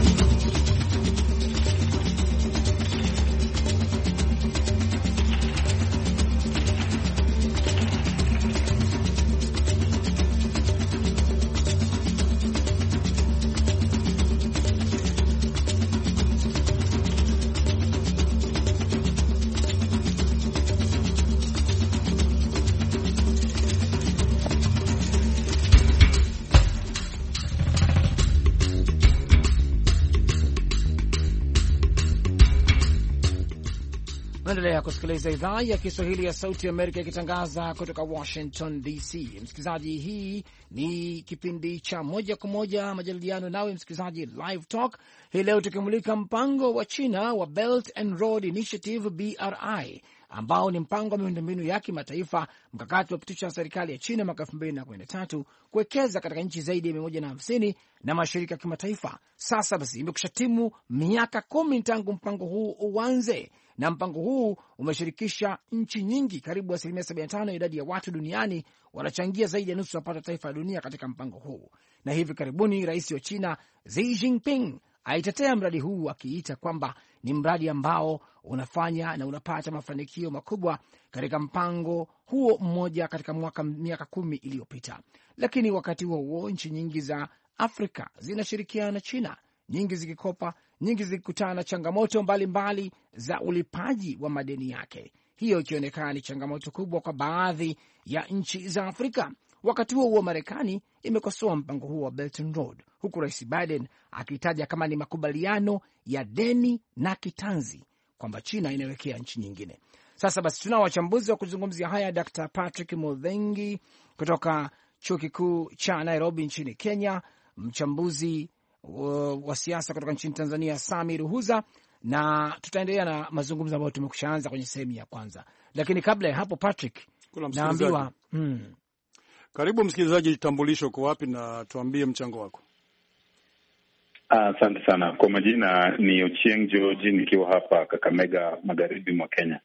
Unaendelea kusikiliza idhaa ya Kiswahili ya Sauti ya Amerika ikitangaza kutoka Washington D C. Msikilizaji, hii ni kipindi cha moja kwa moja majadiliano nawe msikilizaji, Live Talk. Hii leo tukimulika mpango wa China wa Belt and Road Initiative B R I, ambao ni mpango wa miundombinu ya kimataifa, mkakati wa pitisha serikali ya China mwaka elfu mbili na kumi na tatu kuwekeza katika nchi zaidi ya mia moja na hamsini na mashirika ya kimataifa. Sasa basi imekusha timu miaka kumi tangu mpango huu uanze, na mpango huu umeshirikisha nchi nyingi. Karibu asilimia sabini na tano idadi ya watu duniani wanachangia zaidi ya nusu ya pato taifa la dunia katika mpango huu. Na hivi karibuni rais wa China Xi Jinping aitetea mradi huu akiita kwamba ni mradi ambao unafanya na unapata mafanikio makubwa katika mpango huo mmoja katika mwaka miaka kumi iliyopita. Lakini wakati huo huo nchi nyingi za Afrika zinashirikiana na China, nyingi zikikopa, nyingi zikikutana na changamoto mbalimbali mbali za ulipaji wa madeni yake, hiyo ikionekana ni changamoto kubwa kwa baadhi ya nchi za Afrika. Wakati huo huo Marekani imekosoa mpango huo wa Belt and Road, huku Rais Biden akitaja kama ni makubaliano ya deni na kitanzi kwamba China inawekea nchi nyingine. Sasa basi tunao wachambuzi wa kuzungumzia haya, Doctor Patrick Mothengi kutoka Chuo Kikuu cha Nairobi nchini Kenya, mchambuzi wa siasa kutoka nchini Tanzania Sami Ruhuza, na tutaendelea na mazungumzo ambayo tumekushaanza kwenye sehemu ya kwanza. Lakini kabla ya hapo, Patrick, naambiwa hmm. Karibu msikilizaji, jitambulisho kwa wapi na tuambie mchango wako. Asante uh, sana. Kwa majina ni Ochieng George, nikiwa hapa Kakamega, magharibi mwa Kenya.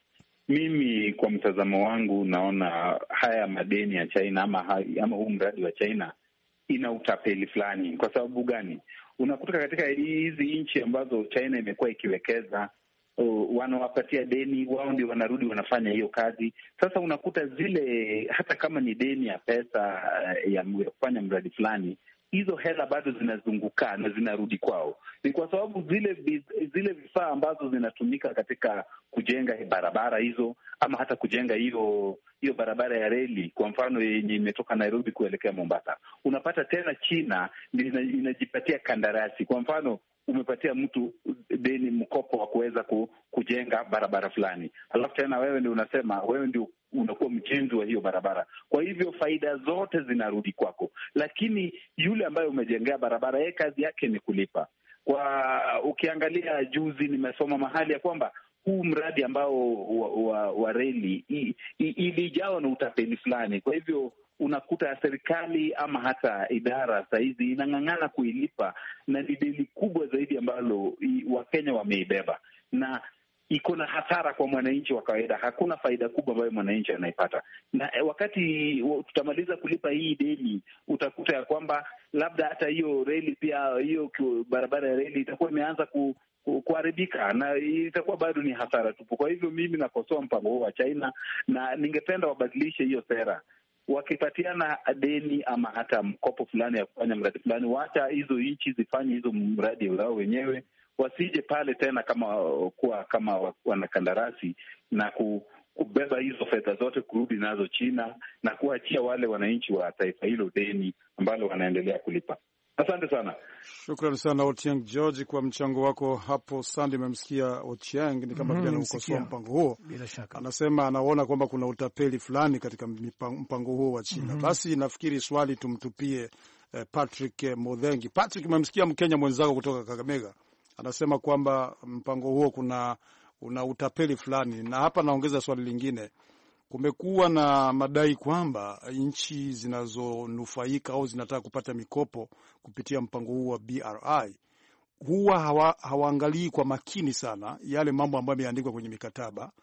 Mimi kwa mtazamo wangu naona haya madeni ya China ama, hai, ama huu mradi wa China ina utapeli fulani. Kwa sababu gani? Unakuta katika hizi nchi ambazo China imekuwa ikiwekeza, uh, wanawapatia deni, wao ndio wanarudi wanafanya hiyo kazi. Sasa unakuta zile, hata kama ni deni ya pesa uh, ya kufanya mradi fulani, hizo hela bado zinazunguka na zinarudi kwao. Ni kwa sababu zile zile vifaa ambazo zinatumika katika kujenga barabara hizo, ama hata kujenga hiyo hiyo barabara ya reli, kwa mfano yenye imetoka Nairobi kuelekea Mombasa, unapata tena China inajipatia kandarasi. Kwa mfano umepatia mtu deni, mkopo wa kuweza kujenga barabara fulani, alafu tena wewe ndio unasema wewe ndio unakuwa mjenzi wa hiyo barabara. Kwa hivyo faida zote zinarudi kwako, lakini yule ambaye umejengea barabara, yeye kazi yake ni kulipa. Kwa ukiangalia, juzi nimesoma mahali ya kwamba huu mradi ambao wa, wa, wa reli ilijawa na utapeli fulani. Kwa hivyo unakuta serikali ama hata idara saizi inang'ang'ana kuilipa, na ni deni kubwa zaidi ambalo Wakenya wameibeba, na iko na hasara kwa mwananchi wa kawaida. Hakuna faida kubwa ambayo mwananchi anaipata, na wakati tutamaliza kulipa hii deni, utakuta ya kwamba labda hata hiyo reli pia, hiyo barabara ya reli itakuwa imeanza ku kuharibika na itakuwa bado ni hasara tupu. Kwa hivyo mimi nakosoa mpango huo wa China, na ningependa wabadilishe hiyo sera. Wakipatiana deni ama hata mkopo fulani ya kufanya mradi fulani, wacha hizo nchi zifanye hizo mradi wao wenyewe, wasije pale tena kama kuwa kama wanakandarasi na ku, kubeba hizo fedha zote kurudi nazo China na kuachia wale wananchi wa taifa hilo deni ambalo wanaendelea kulipa. Asante sana. Shukrani sana Ochieng George kwa mchango wako hapo. Sandi, memsikia Ochieng ni kama vile mm, anakosoa mpango huo. Bila shaka anasema anaona kwamba kuna utapeli fulani katika mpango huo wa China. Mm-hmm. Basi nafikiri swali tumtupie eh, Patrick Mothengi. Patrick, memsikia Mkenya mwenzako kutoka Kakamega anasema kwamba mpango huo kuna una utapeli fulani, na hapa naongeza swali lingine. Kumekuwa na madai kwamba nchi zinazonufaika au zinataka kupata mikopo kupitia mpango huu wa B R I huwa hawa, hawaangalii kwa makini sana yale mambo ambayo yameandikwa kwenye mikataba.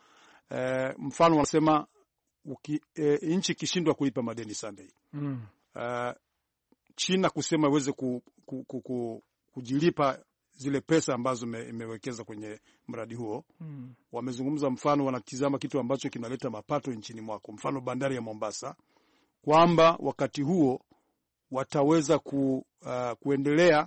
E, mfano wanasema e, nchi ikishindwa kulipa madeni Sunday, mm. e, China kusema iweze ku, ku, ku, ku, kujilipa zile pesa ambazo imewekeza kwenye mradi huo. Hmm. Wamezungumza, mfano wanatizama kitu ambacho kinaleta mapato nchini mwako, mfano bandari ya Mombasa, kwamba wakati huo wataweza ku, uh, kuendelea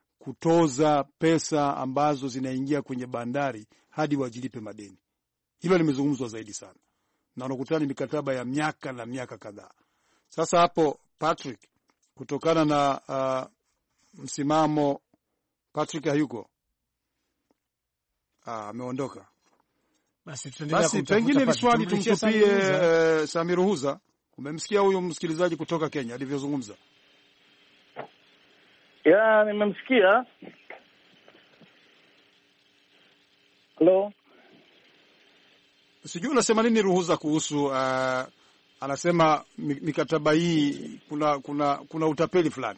kutoza pesa ambazo zinaingia kwenye bandari hadi wajilipe madeni. Hilo limezungumzwa zaidi sana, na wanakutana mikataba ya miaka na miaka kadhaa. Sasa hapo Patrick, kutokana na uh, msimamo Patrick hayuko. Ah, ameondoka. Basi tutaendelea. Basi pengine ni swali tumtupie uh, Samir Ruhuza. Umemsikia huyu msikilizaji kutoka Kenya alivyozungumza? Ya, nimemsikia. Hello. Sijui unasema nini Ruhuza kuhusu uh, anasema mikataba hii kuna kuna kuna utapeli fulani.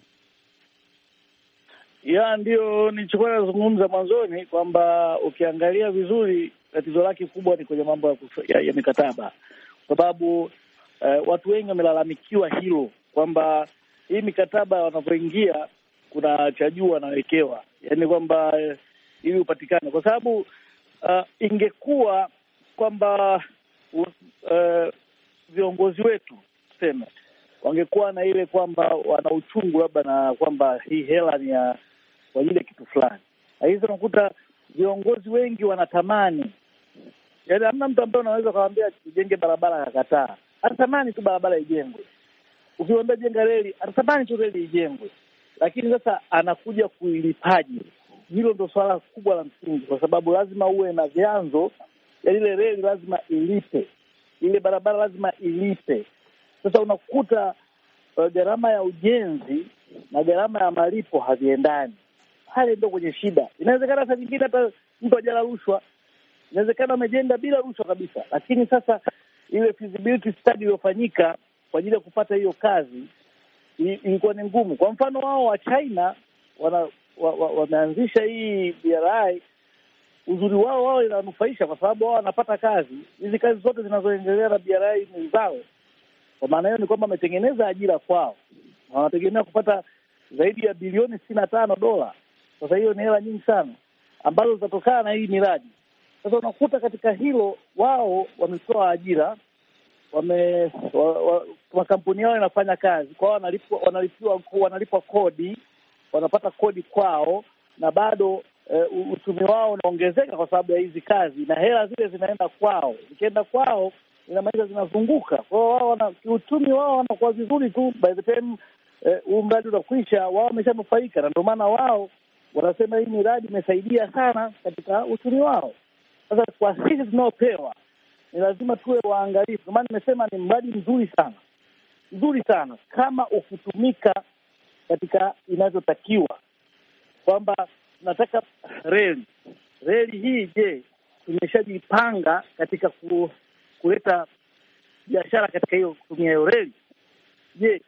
Ya, ndio nilichokuwa nazungumza mwanzoni kwamba ukiangalia vizuri tatizo lake kubwa ni kwenye mambo ya, ya, ya mikataba. Sababu uh, watu wengi wamelalamikiwa hilo kwamba hii mikataba wanavyoingia kuna cha juu wanawekewa. Yaani kwamba uh, ili upatikane kwa sababu uh, ingekuwa kwamba uh, viongozi wetu tuseme wangekuwa na ile kwamba wana uchungu labda na kwamba hii hela ni ya kwa ajili ya kitu fulani. Hizo unakuta viongozi wengi wanatamani. Yaani hamna mtu ambaye unaweza kumwambia ujenge barabara akakataa. Anatamani tu barabara ijengwe. Ukiwaambia jenga reli, anatamani tu reli ijengwe. Lakini sasa anakuja kuilipaje? Hilo ndio swala kubwa la msingi kwa sababu lazima uwe na vyanzo. Ya ile reli lazima ilipe. Ile barabara lazima ilipe. Sasa unakuta uh, gharama ya ujenzi na gharama ya malipo haviendani. Hali ndio kwenye shida. Inawezekana saa nyingine hata mtu hajala rushwa. Inawezekana amejenga bila rushwa kabisa. Lakini sasa ile feasibility study iliyofanyika kwa ajili ya kupata hiyo kazi ilikuwa ni ngumu. Kwa mfano wao wa China wana wameanzisha wa, wa hii B R I. Uzuri wao wao inanufaisha kwa sababu wao wanapata kazi. Hizi kazi zote zinazoendelea na B R I ni zao. Kwa maana hiyo ni kwamba wametengeneza ajira kwao. Wanategemea kupata zaidi ya bilioni sitini na tano dola. Sasa hiyo ni hela nyingi sana ambazo zitatokana na hii miradi. Sasa unakuta katika hilo wao wametoa ajira, wame wa, wa, makampuni yao yanafanya kazi, kwao wanalipwa wanalipwa wanalipwa kodi, wanapata kodi kwao na bado uh, uchumi wao unaongezeka kwa sababu ya hizi kazi na hela zile zinaenda kwao. Zikienda kwao inamaanisha zinazunguka. Kwa hiyo wao wana kiuchumi wao wanakuwa vizuri tu, by the time huu uh, mradi unakwisha wao wameshanufaika, na ndio maana wao wanasema hii miradi imesaidia sana katika uchumi wao. Sasa kwa sisi tunaopewa ni lazima tuwe waangalifu. Kwa maana nimesema ni mradi mzuri sana. Mzuri sana kama ukitumika katika inavyotakiwa. Kwamba tunataka reli. Reli hii je, tumeshajipanga katika ku, kuleta biashara katika hiyo kutumia hiyo reli? Je,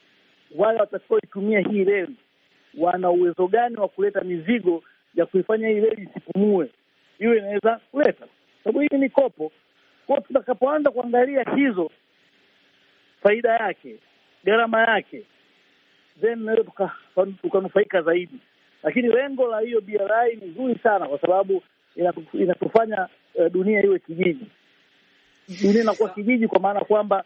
wale watakaoitumia hii reli wana uwezo gani wa kuleta mizigo ya kuifanya hii reli isipumue? Hiyo inaweza kuleta. Sababu hii ni kopo. Kwa tutakapoanza kuangalia hizo faida yake, gharama yake, then ndio tukanufaika zaidi. Lakini lengo la hiyo B R I ni nzuri sana kwa sababu inatufanya uh, dunia iwe kijiji. Dunia inakuwa kijiji kwa maana kwamba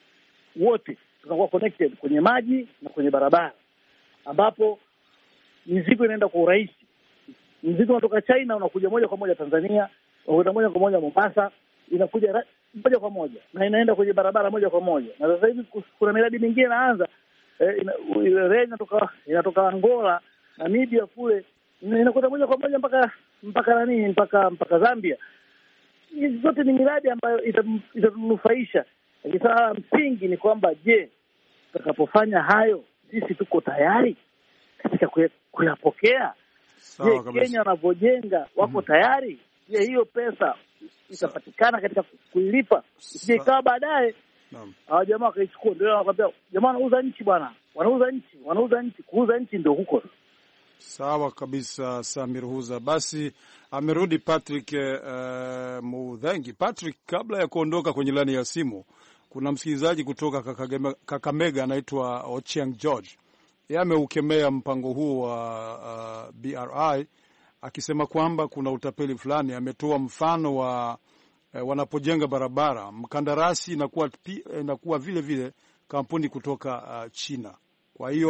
wote tunakuwa connected kwenye maji na kwenye barabara, ambapo mizigo inaenda kwa urahisi. Mzigo unatoka China unakuja moja kwa moja Tanzania, unakuja moja kwa moja Mombasa, inakuja moja kwa moja na inaenda kwenye barabara moja kwa moja. Na sasa hivi kuna miradi mingine inaanza, eh, ile reli inatoka inatoka Angola, Namibia kule, inakwenda moja kwa moja mpaka mpaka nani mpaka mpaka Zambia. Hizi zote ni miradi ambayo itatunufaisha. Lakini sasa msingi ni kwamba je, tutakapofanya hayo sisi tuko tayari katika kuyapokea? Je, Kenya wanavyojenga wako mm-hmm. tayari? Je, hiyo pesa itapatikana katika kuilipa? Je, ikawa baadaye hawa jamaa wakaichukua, ndio wanakuambia jamaa wanauza nchi bwana, wanauza nchi, wanauza nchi, kuuza nchi ndio huko. Sawa kabisa, Samir Ruhuza. Basi amerudi Patrick uh, Mudhengi. Patrick, kabla ya kuondoka kwenye laini ya simu, kuna msikilizaji kutoka Kakamega anaitwa Ochieng George. Yeye ameukemea mpango huu wa uh, B R I akisema kwamba kuna utapeli fulani. Ametoa mfano wa uh, wanapojenga barabara, mkandarasi inakuwa inakuwa vile vile kampuni kutoka uh, China. Kwa hiyo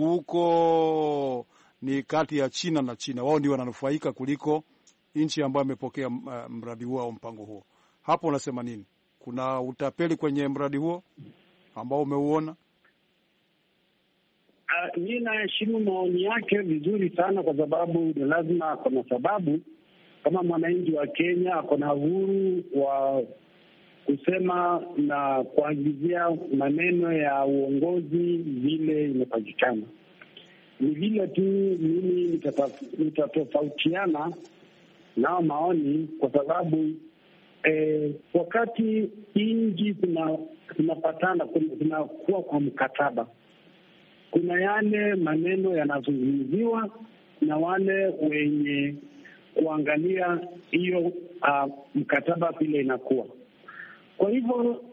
mzunguko ni kati ya China na China. Wao ndio wananufaika kuliko nchi ambayo imepokea uh, mradi huo au mpango huo. Hapo unasema nini? Kuna utapeli kwenye mradi huo ambao umeuona? Uh, mimi naheshimu maoni yake vizuri sana kwa sababu ni lazima, kuna sababu kama mwananchi wa Kenya ako na uhuru wa kusema na kuagizia maneno ya uongozi vile imepatikana. Ni vile tu mimi nitatofautiana nao maoni, kwa sababu eh, wakati nchi tunapatana tunakuwa kwa mkataba, kuna yale maneno yanazungumziwa na wale wenye kuangalia hiyo uh, mkataba vile inakuwa. Kwa hivyo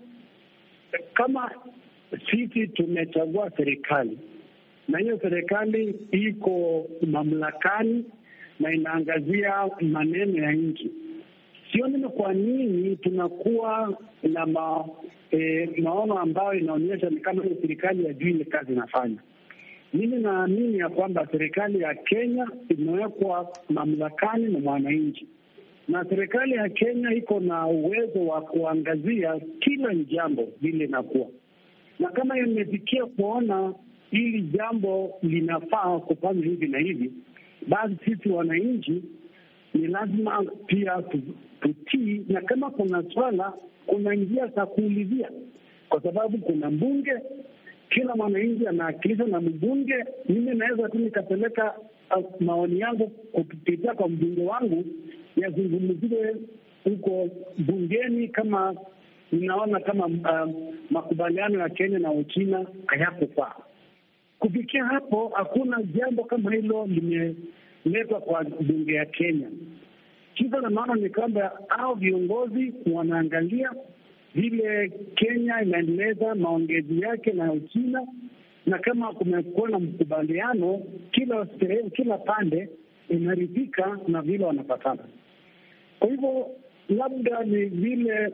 kama sisi tumechagua serikali na hiyo serikali iko mamlakani na inaangazia maneno ya nchi, sioni kwa nini tunakuwa na ma, eh, maono ambayo inaonyesha ni kama hiyo serikali ya juu ile kazi inafanya. Mimi naamini ya kwamba serikali ya Kenya imewekwa mamlakani na mwananchi, na serikali ya Kenya iko na uwezo wa kuangazia kila jambo vile inakuwa, na kama imefikia kuona hili jambo linafaa kufanya hivi na hivi, basi sisi wananchi ni lazima pia tutii, na kama kuna swala, kuna njia za kuulizia, kwa sababu kuna mbunge, kila mwananchi anawakilisha na mbunge. Mimi naweza tu nikapeleka uh, maoni yangu kupitia kwa mbunge wangu yazungumziwe huko bungeni, kama ninaona kama uh, makubaliano ya Kenya na Uchina hayakufaa. Kufikia hapo, hakuna jambo kama hilo limeletwa kwa bunge ya Kenya. Kisa na maana ni kwamba hao viongozi wanaangalia vile Kenya inaendeleza maongezi yake na Uchina, na kama kumekuwa na mkubaliano, kila kila pande inaridhika na vile wanapatana. Kwa hivyo labda ni vile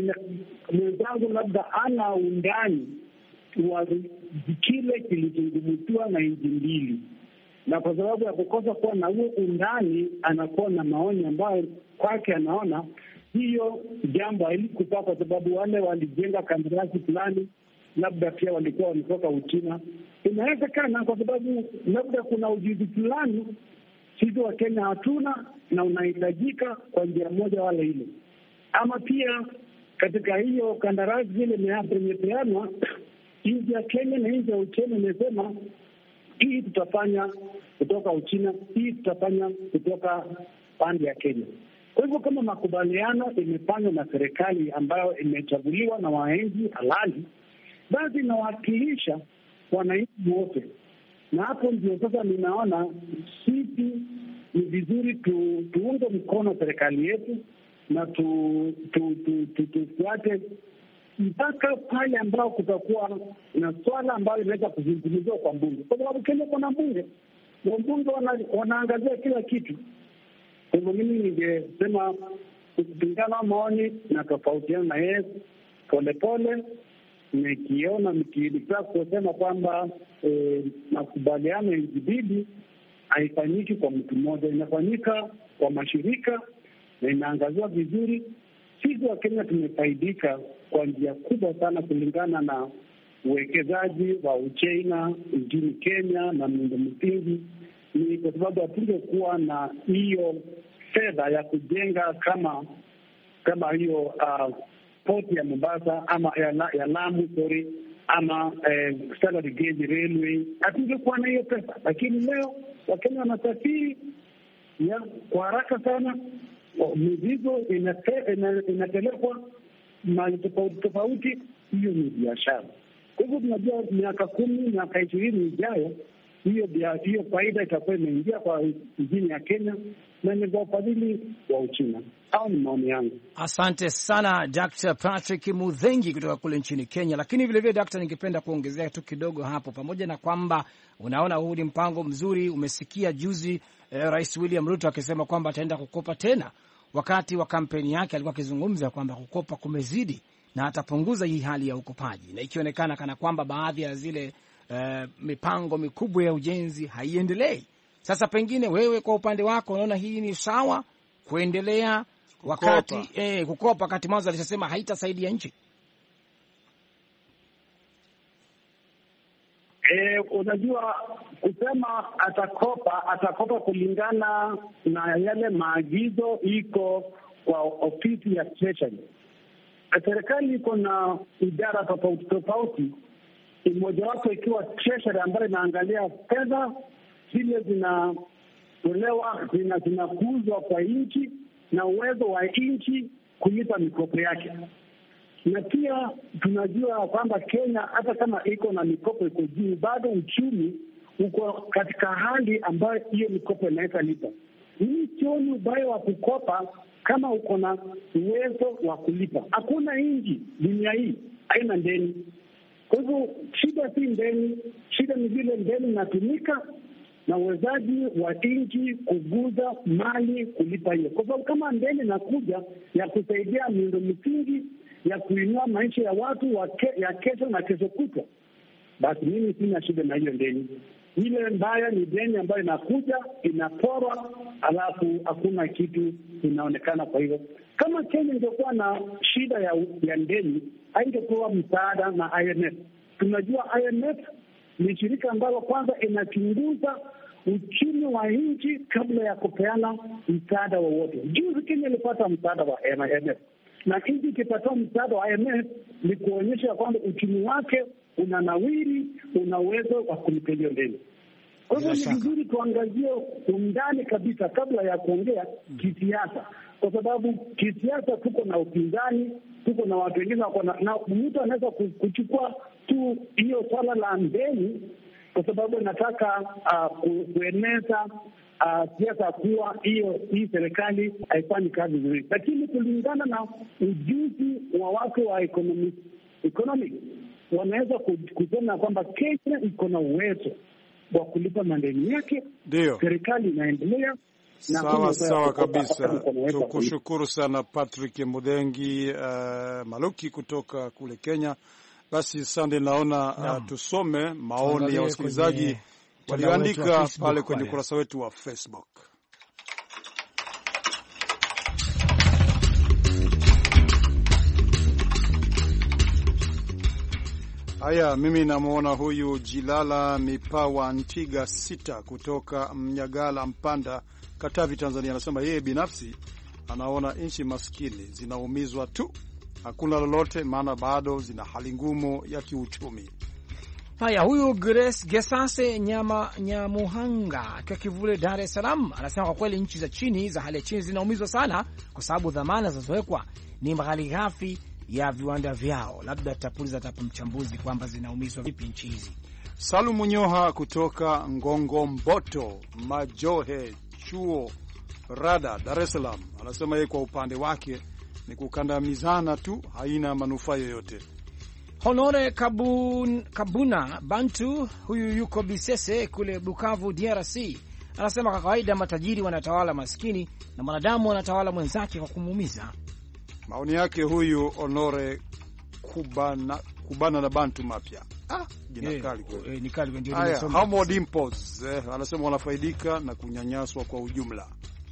mwenzangu labda ana undani wa kile kilizungumziwa na nchi mbili, na kwa sababu ya kukosa kuwa na huo undani, anakuwa na maoni ambayo kwake anaona hiyo jambo halikufaa, kwa sababu wale walijenga kandarasi fulani labda pia walikuwa walitoka Uchina. Inawezekana kwa sababu labda kuna ujuzi fulani sisi wa Kenya hatuna na unahitajika kwa njia moja wala ile, ama pia katika hiyo kandarasi zile imepeanwa, nchi ya Kenya na nchi ya Uchina imesema hii tutafanya kutoka Uchina, hii tutafanya kutoka pande ya Kenya. Kwa hivyo kama makubaliano imefanywa na serikali ambayo imechaguliwa na wananchi halali, basi inawakilisha wananchi wote, na hapo ndio sasa ninaona sisi ni vizuri tu, tuunge mkono serikali yetu na tu tufuate tu, tu, tu, mpaka pale ambao kutakuwa na swala ambayo inaweza kuzungumziwa kwa mbunge, kwa sababu Kenya kuna mbunge na mbunge wana, wanaangazia kila kitu. Kwa hivyo mimi ningesema kupingana maoni na tofautiana na yeye polepole, nikiona nikitaka kusema kwamba eh, makubaliano injibidi haifanyiki kwa mtu mmoja, inafanyika kwa mashirika na inaangaziwa vizuri. Sisi wa Kenya tumefaidika kwa njia kubwa sana kulingana na uwekezaji wa Uchina nchini Kenya na miundo msingi, ni kwa sababu hatungekuwa na hiyo fedha ya kujenga kama kama hiyo uh, port ya Mombasa ama ya, ya Lamu sorry ama eh, standard gauge railway, hatungekuwa na hiyo pesa. Lakini leo Wakenya wanasafiri ya kwa haraka sana, mizigo inapelekwa mahali tofauti tofauti. Hiyo ni biashara. Kwa hivyo tunajua miaka kumi miaka ishirini ijayo hiyo hiyo faida itakuwa imeingia kwa nchini ya Kenya na ni kwa ufadhili wa Uchina. Au ni maoni yangu. Asante sana Doctor Patrick Mudhengi kutoka kule nchini Kenya. Lakini vile vile Doctor, ningependa kuongezea tu kidogo hapo, pamoja na kwamba unaona huu ni mpango mzuri. Umesikia juzi eh, Rais William Ruto akisema kwamba ataenda kukopa tena. Wakati wa kampeni yake alikuwa akizungumza kwamba kukopa kumezidi na atapunguza hii hali ya ukopaji, na ikionekana kana kwamba baadhi ya zile uh, mipango mikubwa ya ujenzi haiendelei. Sasa pengine wewe kwa upande wako unaona hii ni sawa kuendelea kukopa, wakati eh, kukopa wakati mwanzo alisema haitasaidia nchi? E, unajua kusema atakopa atakopa kulingana na yale maagizo iko kwa ofisi ya Treasury. Serikali iko na idara tofauti tofauti, mojawapo ikiwa Treasury ambayo inaangalia fedha zile zinatolewa zina zinakuzwa kwa nchi na uwezo wa nchi kulipa mikopo yake. Na pia tunajua kwamba Kenya hata kama iko na mikopo iko juu, bado uchumi uko katika hali ambayo hiyo mikopo inaweza lipa. Mimi sioni ubaya wa kukopa kama uko na uwezo wa kulipa. Hakuna nchi dunia hii haina ndeni. Kwa hivyo shida si ndeni, shida ni vile ndeni inatumika na uwezaji wa nchi kuguza mali kulipa hiyo. Kwa sababu kama ndeni inakuja ya kusaidia miundo msingi ya kuinua maisha ya watu wa ke, ya kesho na kesho kutwa, basi mimi sina shida na hiyo ndeni. Ile mbaya ni deni ambayo inakuja inaporwa, alafu hakuna kitu inaonekana. Kwa hivyo kama Kenya ingekuwa na shida ya, ya ndeni, haingekuwa msaada na I M F. Tunajua I M F ni shirika ambalo kwanza inachunguza uchumi wa nchi kabla ya kupeana msaada wowote. Juzi Kenya ilipata msaada wa I M F, na nchi ikipata msaada wa I M F ni kuonyesha kwamba uchumi wake unanawiri, una uwezo wa kulipa hiyo ndeni. Kwa hivyo ni vizuri tuangazie undani kabisa kabla ya kuongea kisiasa, kwa sababu kisiasa tuko na upinzani, tuko na watu wengine wako na mtu anaweza kuchukua tu hiyo swala la ndeni kwa sababu anataka uh, kueneza uh, siasa kuwa hiyo hii serikali haifanyi kazi vizuri. Lakini kulingana na ujuzi wa watu wa economic economic wanaweza kusema kwamba Kenya iko na uwezo wa kulipa madeni yake. Ndio serikali inaendelea. Sawa sawa kabisa. Tukushukuru sana Patrick Mudengi uh, Maluki kutoka kule Kenya. Basi Sande, naona uh, tusome maoni ya wasikilizaji walioandika pale kwenye ukurasa wetu wa Facebook. Haya, mimi namuona huyu Jilala Mipawa Ntiga sita kutoka Mnyagala Mpanda, Katavi, Tanzania. Anasema yeye binafsi anaona nchi maskini zinaumizwa tu, hakuna lolote, maana bado zina hali ngumu ya kiuchumi. Haya, huyu Grace Gesase Nyama Nyamuhanga akiwa Kivule, Dar es Salaam, anasema kwa kweli nchi za chini za hali ya chini zinaumizwa sana, kwa sababu dhamana zinazowekwa ni mahali ghafi ya viwanda vyao. Labda tapuliza tapu mchambuzi kwamba zinaumizwa vipi nchi hizi. Salumu Nyoha kutoka Ngongo Mboto Majohe Chuo Rada, Dar es Salaam, anasema yeye kwa upande wake ni kukandamizana tu, haina manufaa yoyote. Honore Kabun, Kabuna Bantu, huyu yuko Bisese kule Bukavu, D R C, anasema kwa kawaida matajiri wanatawala maskini na mwanadamu wanatawala mwenzake kwa kumuumiza. Maoni yake huyu Honore Kubana, Kubana na Bantu mapya. Ah, jina eh, kali kweli. Eh, ni kali ndio nimesoma. Haya, Hamo Dimpos eh, anasema wanafaidika na kunyanyaswa kwa ujumla.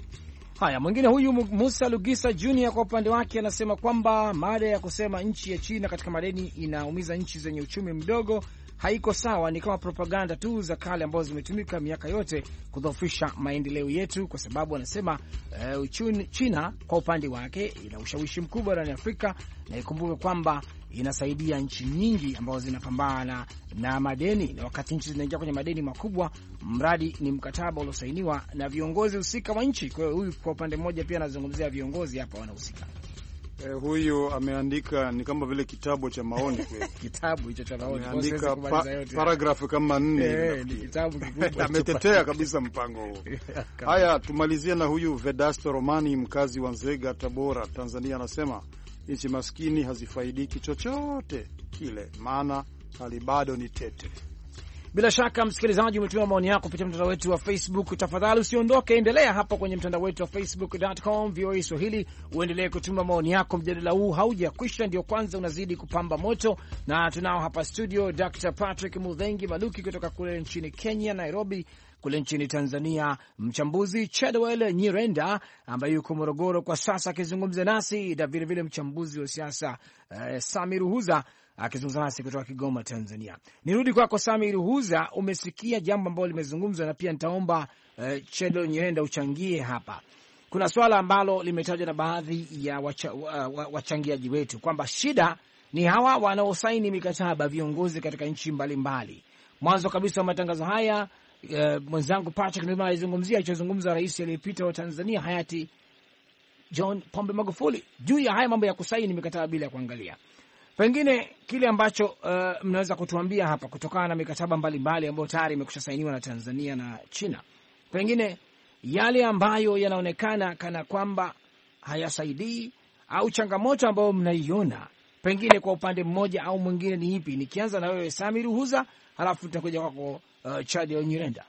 Haya, mwingine huyu Musa Lugisa Junior kwa upande wake anasema kwamba mada ya kusema nchi ya China katika madeni inaumiza nchi zenye uchumi mdogo haiko sawa, ni kama propaganda tu za kale ambazo zimetumika miaka yote kudhoofisha maendeleo yetu, kwa sababu anasema uh, China kwa upande wake ina ushawishi mkubwa ndani Afrika, na ikumbuke kwamba inasaidia nchi nyingi ambazo zinapambana na madeni, na wakati nchi zinaingia kwenye madeni makubwa, mradi ni mkataba uliosainiwa na viongozi husika wa nchi. Kwa hiyo huyu kwa upande mmoja pia anazungumzia viongozi hapa wanahusika. Eh, huyu ameandika ni kama vile kitabu cha maoni kweli. Kitabu hicho cha maoni. Ameandika pa, paragrafu kama nne. Eh, ni kitabu kikubwa. Ametetea kabisa mpango huo. Haya, tumalizie na huyu Vedasto Romani, mkazi wa Nzega, Tabora, Tanzania, anasema nchi maskini hazifaidiki chochote kile, maana hali bado ni tete. Bila shaka msikilizaji, umetuma maoni yako kupitia mtandao wetu wa Facebook. Tafadhali usiondoke, endelea hapo kwenye mtandao wetu wa facebook dot com V O A Swahili, uendelee kutuma maoni yako. Mjadala huu haujakwisha, ndio kwanza unazidi kupamba moto, na tunao hapa studio Doctor Patrick Mudengi Maluki kutoka kule nchini Kenya, Nairobi. Kule nchini Tanzania, mchambuzi Chadwell Nyirenda ambaye yuko Morogoro kwa sasa akizungumza nasi, na vile vile mchambuzi wa siasa uh, Sami Ruhuza akizungumza nasi kutoka Kigoma, Tanzania. Nirudi kwako Sami Ruhuza, umesikia jambo ambalo limezungumzwa na pia nitaomba uh, Chedo Nyirenda uchangie hapa. Kuna swala ambalo limetajwa na baadhi ya wacha, uh, wachangiaji wetu kwamba shida ni hawa wanaosaini mikataba, viongozi katika nchi mbalimbali. Mwanzo kabisa wa matangazo haya uh, mwenzangu Patrick Ndima alizungumzia alichozungumza rais aliyepita wa Tanzania hayati John Pombe Magufuli juu ya haya mambo ya kusaini mikataba bila ya kuangalia. Pengine kile ambacho uh, mnaweza kutuambia hapa kutokana na mikataba mbalimbali ambayo tayari imekushasainiwa na Tanzania na China, pengine yale ambayo yanaonekana kana kwamba hayasaidii au changamoto ambayo mnaiona pengine kwa upande mmoja au mwingine ni ipi? Nikianza na wewe Sami Ruhuza, halafu tutakuja kwako uh, Chadi Onyirenda.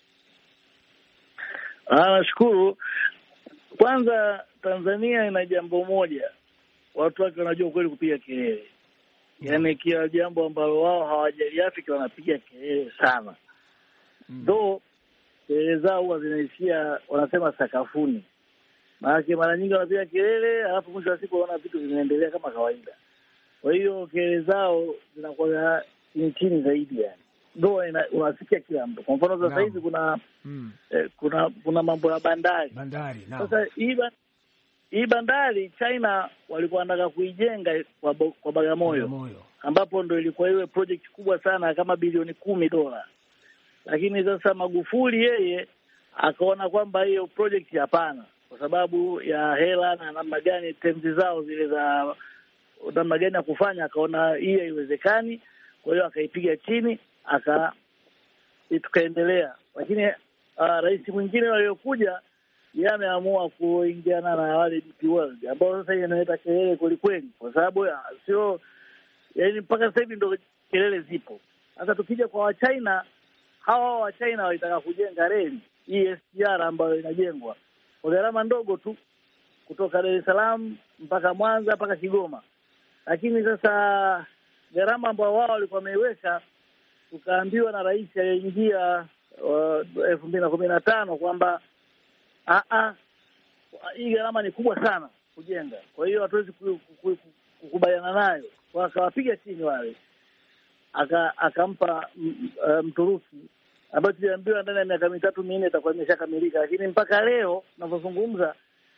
Ah, nashukuru. Kwanza Tanzania ina jambo moja, watu wake wanajua kweli kupiga kelele. Yaani kila jambo ambalo wao hawajaliafiki wanapiga kelele sana. Mm. Do kelele zao huwa zinaishia wanasema sakafuni. Maana mara nyingi wanapiga kelele alafu mwisho wa siku wanaona vitu vinaendelea kama kawaida. Kwa hiyo kelele zao zinakuwa chini chini zaidi yani. Do unasikia kila mtu. Kwa mfano sasa hivi kuna mm. eh, kuna kuna mambo ya bandari. Bandari, naam. Sasa hii hii bandari China walikuwa wanataka kuijenga kwa, kwa Bagamoyo, Bagamoyo, ambapo ndo ilikuwa iwe project kubwa sana kama bilioni kumi dola. Lakini sasa Magufuli yeye akaona kwamba hiyo project hapana, kwa sababu ya hela na namna gani terms zao zile za namna gani ya kufanya, akaona hii haiwezekani. Kwa hiyo akaipiga chini, aka tukaendelea. Lakini uh, rais mwingine aliyokuja yeye ameamua kuingiana na wale D P World ambao sasa inaleta kelele kweli kweli, kwa sababu sio yaani mpaka sasa hivi ndio kelele zipo. Sasa tukija kwa wa China, hawa wa China walitaka kujenga reli hii S G R ambayo inajengwa kwa gharama ndogo tu kutoka Dar es Salaam mpaka Mwanza mpaka Kigoma. Lakini sasa gharama ambayo wao walikuwa wameiweka, tukaambiwa na rais aliyeingia elfu mbili na kumi na tano kwamba ah ah hii gharama ni kubwa sana kujenga, kwa hiyo hatuwezi kukubaliana nayo. Kwa akawapiga chini wale, aka akampa Mturuki ambayo tuliambiwa ndani ya miaka mitatu minne itakuwa imeshakamilika, lakini mpaka leo ninavyozungumza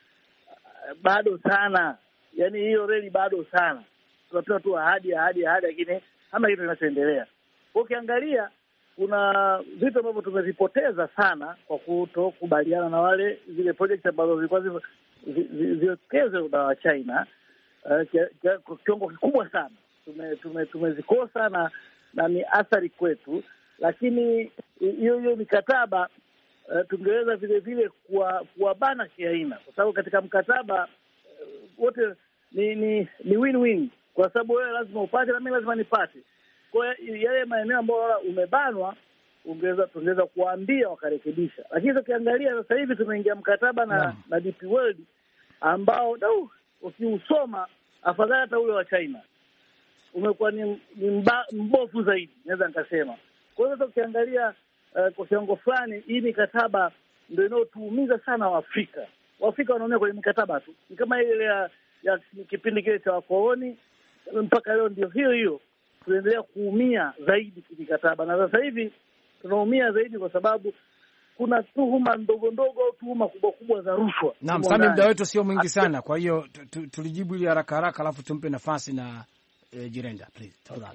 bado sana. Yaani hiyo reli bado sana. Tunapewa tu ahadi ahadi ahadi, lakini hamna kitu kinachoendelea. Ukiangalia kuna vitu ambavyo tumevipoteza sana kwa kutokubaliana na wale zile project ambazo zilikuwa ziwekezwe na wa China kwa kiwango kikubwa sana. Tume, tume, tumezikosa na na ni athari kwetu. Lakini hiyo hiyo mikataba uh, tungeweza vile vile kuwa kuwabana kiaina, kwa sababu katika mkataba uh, wote ni ni ni win-win, kwa sababu wewe lazima upate na mimi lazima nipate. Kwa hiyo yale maeneo ambayo umebanwa ungeweza tungeweza kuambia wakarekebisha. Lakini ukiangalia sasa hivi tumeingia mkataba na yeah. na D P World ambao dau ukiusoma afadhali hata ule wa China umekuwa ni, ni mba, mbofu zaidi naweza nikasema. Kwa hiyo ukiangalia uh, kwa kiwango fulani hii mikataba ndio inayotuumiza sana Waafrika. Waafrika wanaona kwenye mikataba tu. Ni kama ile ya, ya kipindi kile cha wakoloni mpaka leo ndio hiyo hiyo. Tunaendelea kuumia zaidi kimikataba. Na sasa hivi tunaumia zaidi kwa sababu kuna tuhuma ndogo ndogo au tuhuma kubwa kubwa za rushwa. Naam, sasa muda wetu sio mwingi sana. Kwa hiyo tulijibu ile haraka haraka alafu tumpe nafasi na eh, Jirenda please. Tafadhali.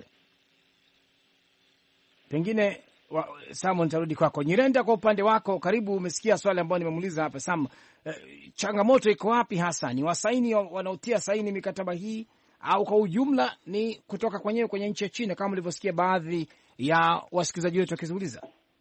Pengine wa, Sam nitarudi kwako. Nyirenda, kwa upande wako karibu, umesikia swali ambalo nimemuuliza hapa Sam. Eh, changamoto iko wapi hasa? Ni wasaini wanaotia saini mikataba hii au kwa ujumla ni kutoka kwenyewe kwenye nchi ya China kama mlivyosikia baadhi ya wasikilizaji wetu wakizungumza?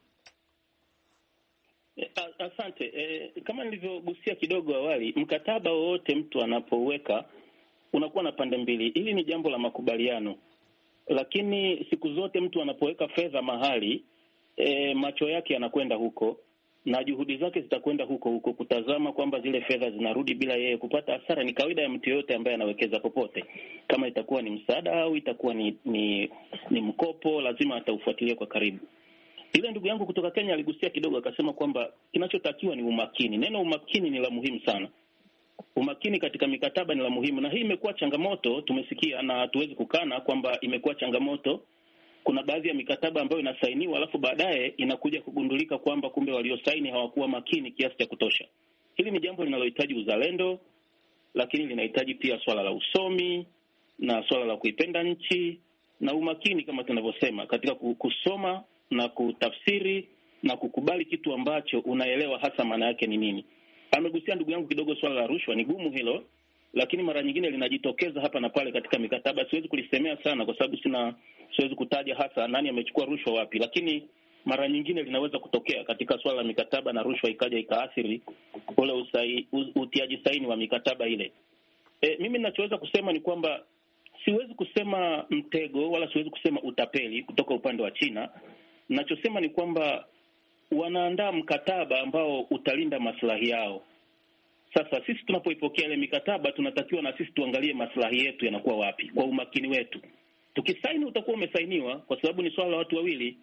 Asante. E, kama nilivyogusia kidogo awali, mkataba wowote mtu anapoweka unakuwa na pande mbili. Hili ni jambo la makubaliano. Lakini siku zote mtu anapoweka fedha mahali, e, macho yake yanakwenda huko na juhudi zake zitakwenda huko huko kutazama kwamba zile fedha zinarudi bila yeye kupata hasara. Ni kawaida ya mtu yote ambaye anawekeza popote. Kama itakuwa ni msaada au itakuwa ni ni, ni mkopo, lazima ataufuatilia kwa karibu. Ile ndugu yangu kutoka Kenya aligusia kidogo akasema kwamba kinachotakiwa ni umakini. Neno umakini ni la muhimu sana. umakini katika mikataba ni la muhimu, na hii imekuwa changamoto. Tumesikia na hatuwezi kukana kwamba imekuwa changamoto. Kuna baadhi ya mikataba ambayo inasainiwa alafu baadaye inakuja kugundulika kwamba kumbe waliosaini hawakuwa makini kiasi cha kutosha. Hili ni jambo linalohitaji uzalendo, lakini linahitaji pia swala la usomi na swala la kuipenda nchi na umakini, kama tunavyosema, katika kusoma na kutafsiri na kukubali kitu ambacho unaelewa hasa maana yake ni nini. Amegusia ndugu yangu kidogo swala la rushwa, ni gumu hilo, lakini mara nyingine linajitokeza hapa na pale katika mikataba. Siwezi kulisemea sana kwa sababu sina siwezi kutaja hasa nani amechukua rushwa wapi, lakini mara nyingine linaweza kutokea katika swala la mikataba na rushwa ikaja ikaathiri ule usai, utiaji saini wa mikataba ile. E, mimi ninachoweza kusema ni kwamba siwezi kusema mtego wala siwezi kusema utapeli kutoka upande wa China. Ninachosema ni kwamba wanaandaa mkataba ambao utalinda maslahi yao. Sasa sisi tunapoipokea ile mikataba tunatakiwa na sisi tuangalie maslahi yetu yanakuwa wapi kwa umakini wetu. Tukisaini utakuwa umesainiwa kwa sababu ni swala la watu wawili.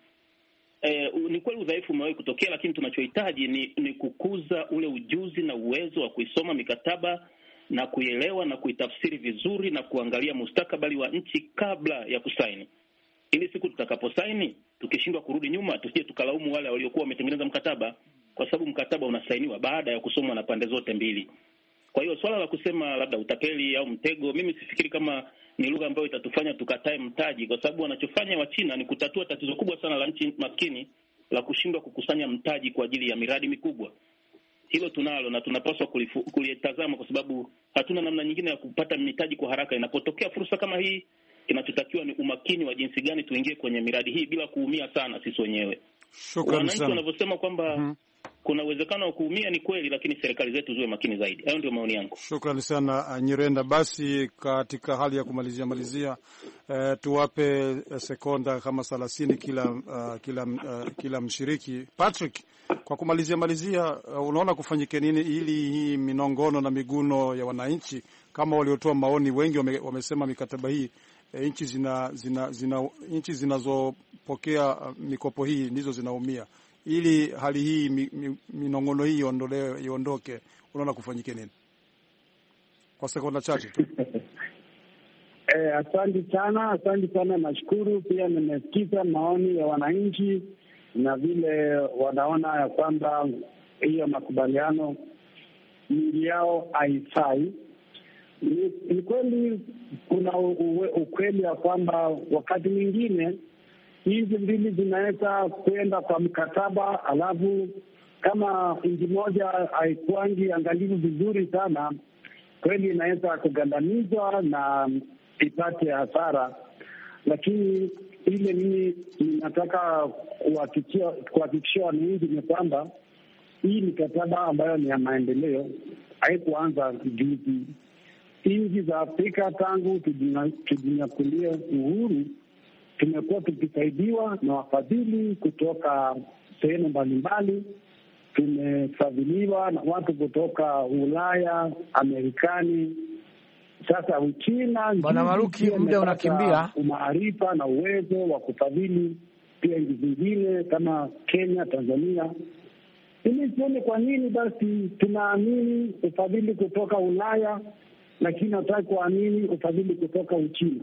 E, ni kweli udhaifu umewahi kutokea, lakini tunachohitaji ni, ni kukuza ule ujuzi na uwezo wa kuisoma mikataba na kuielewa na kuitafsiri vizuri na kuangalia mustakabali wa nchi kabla ya kusaini. Ili siku tutakaposaini tukishindwa kurudi nyuma tusije tukalaumu wale waliokuwa wametengeneza mkataba, kwa sababu mkataba unasainiwa baada ya kusomwa na pande zote mbili. Kwa hiyo swala la kusema labda utapeli au mtego, mimi sifikiri kama ni lugha ambayo itatufanya tukatae mtaji, kwa sababu wanachofanya wa China ni kutatua tatizo kubwa sana la nchi maskini la kushindwa kukusanya mtaji kwa ajili ya miradi mikubwa. Hilo tunalo na tunapaswa kulitazama kwa sababu hatuna namna nyingine ya kupata mitaji kwa haraka. Inapotokea fursa kama hii, kinachotakiwa ni umakini wa jinsi gani tuingie kwenye miradi hii bila kuumia sana sisi wenyewe. Shukrani sana. Wanavyosema kwamba mm-hmm. kuna uwezekano wa kuumia ni kweli, lakini serikali zetu ziwe makini zaidi. Hayo ndio maoni yangu. Shukrani sana Nyirenda. Basi katika hali ya kumalizia malizia, uh, tuwape uh, sekonda kama thelathini kila uh, kila uh, kila mshiriki. Patrick, kwa kumalizia malizia, uh, unaona kufanyike nini ili hii minongono na miguno ya wananchi kama waliotoa maoni wengi wame, wamesema mikataba hii e, nchi zina zina, zina nchi zinazopokea uh, mikopo hii ndizo zinaumia. Ili hali hii mi, mi, minongono hii iondolewe iondoke, unaona kufanyike nini? Kwa sekonda chache tu. Eh, asante sana, asante sana, nashukuru. Pia nimesikiza maoni ya wananchi na vile wanaona ya kwamba hiyo makubaliano mingi yao haifai. Ni, ni kweli kuna uwe, ukweli ya kwamba wakati mwingine hizi mbili zinaweza kwenda kwa mkataba, alafu kama nchi moja haikuangi angalivu vizuri sana, kweli inaweza kugandamizwa na ipate hasara. Lakini ile mimi ninataka kuhakikishia wananchi ni kwamba hii mikataba ambayo ni ya maendeleo haikuanza juzi. Nchi za Afrika tangu tujinyakulie uhuru tumekuwa tukisaidiwa na wafadhili kutoka sehemu mbalimbali. Tumefadhiliwa na watu kutoka Ulaya, Amerikani, sasa Uchina. Bwana Maruki, muda unakimbia. Umaarifa na uwezo wa kufadhili pia nchi zingine kama Kenya, Tanzania. Ili sione kwa nini basi tunaamini ufadhili kutoka Ulaya, lakini hataki kuamini ufadhili kutoka Uchina.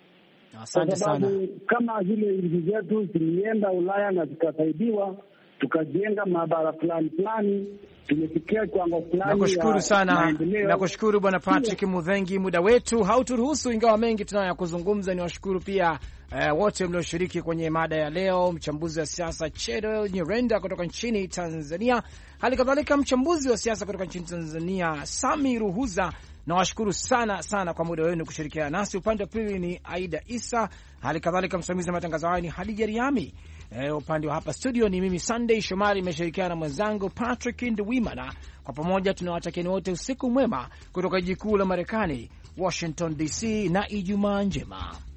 Asante sana. Kama zile nchi zetu zilienda Ulaya na zikasaidiwa, tukajenga maabara fulani fulani, tumefikia kiwango fulani. Nakushukuru sana. Nakushukuru Bwana Patrick Mudhengi, muda wetu hauturuhusu, ingawa mengi tunayo ya kuzungumza. Niwashukuru pia uh, wote mlioshiriki kwenye mada ya leo, mchambuzi wa siasa Chedel Nyirenda kutoka nchini Tanzania, hali kadhalika mchambuzi wa siasa kutoka nchini Tanzania Sami Ruhuza. Na washukuru sana sana kwa muda wenu kushirikiana nasi. Upande wa pili ni Aida Isa, hali kadhalika msimamizi wa matangazo haya ni Hadija Riami. E, upande wa hapa studio ni mimi Sunday Shomari, nimeshirikiana na mwenzangu Patrick Ndwimana. Kwa pamoja tunawatakieni wote usiku mwema kutoka jiji kuu la Marekani, Washington D C, na Ijumaa njema.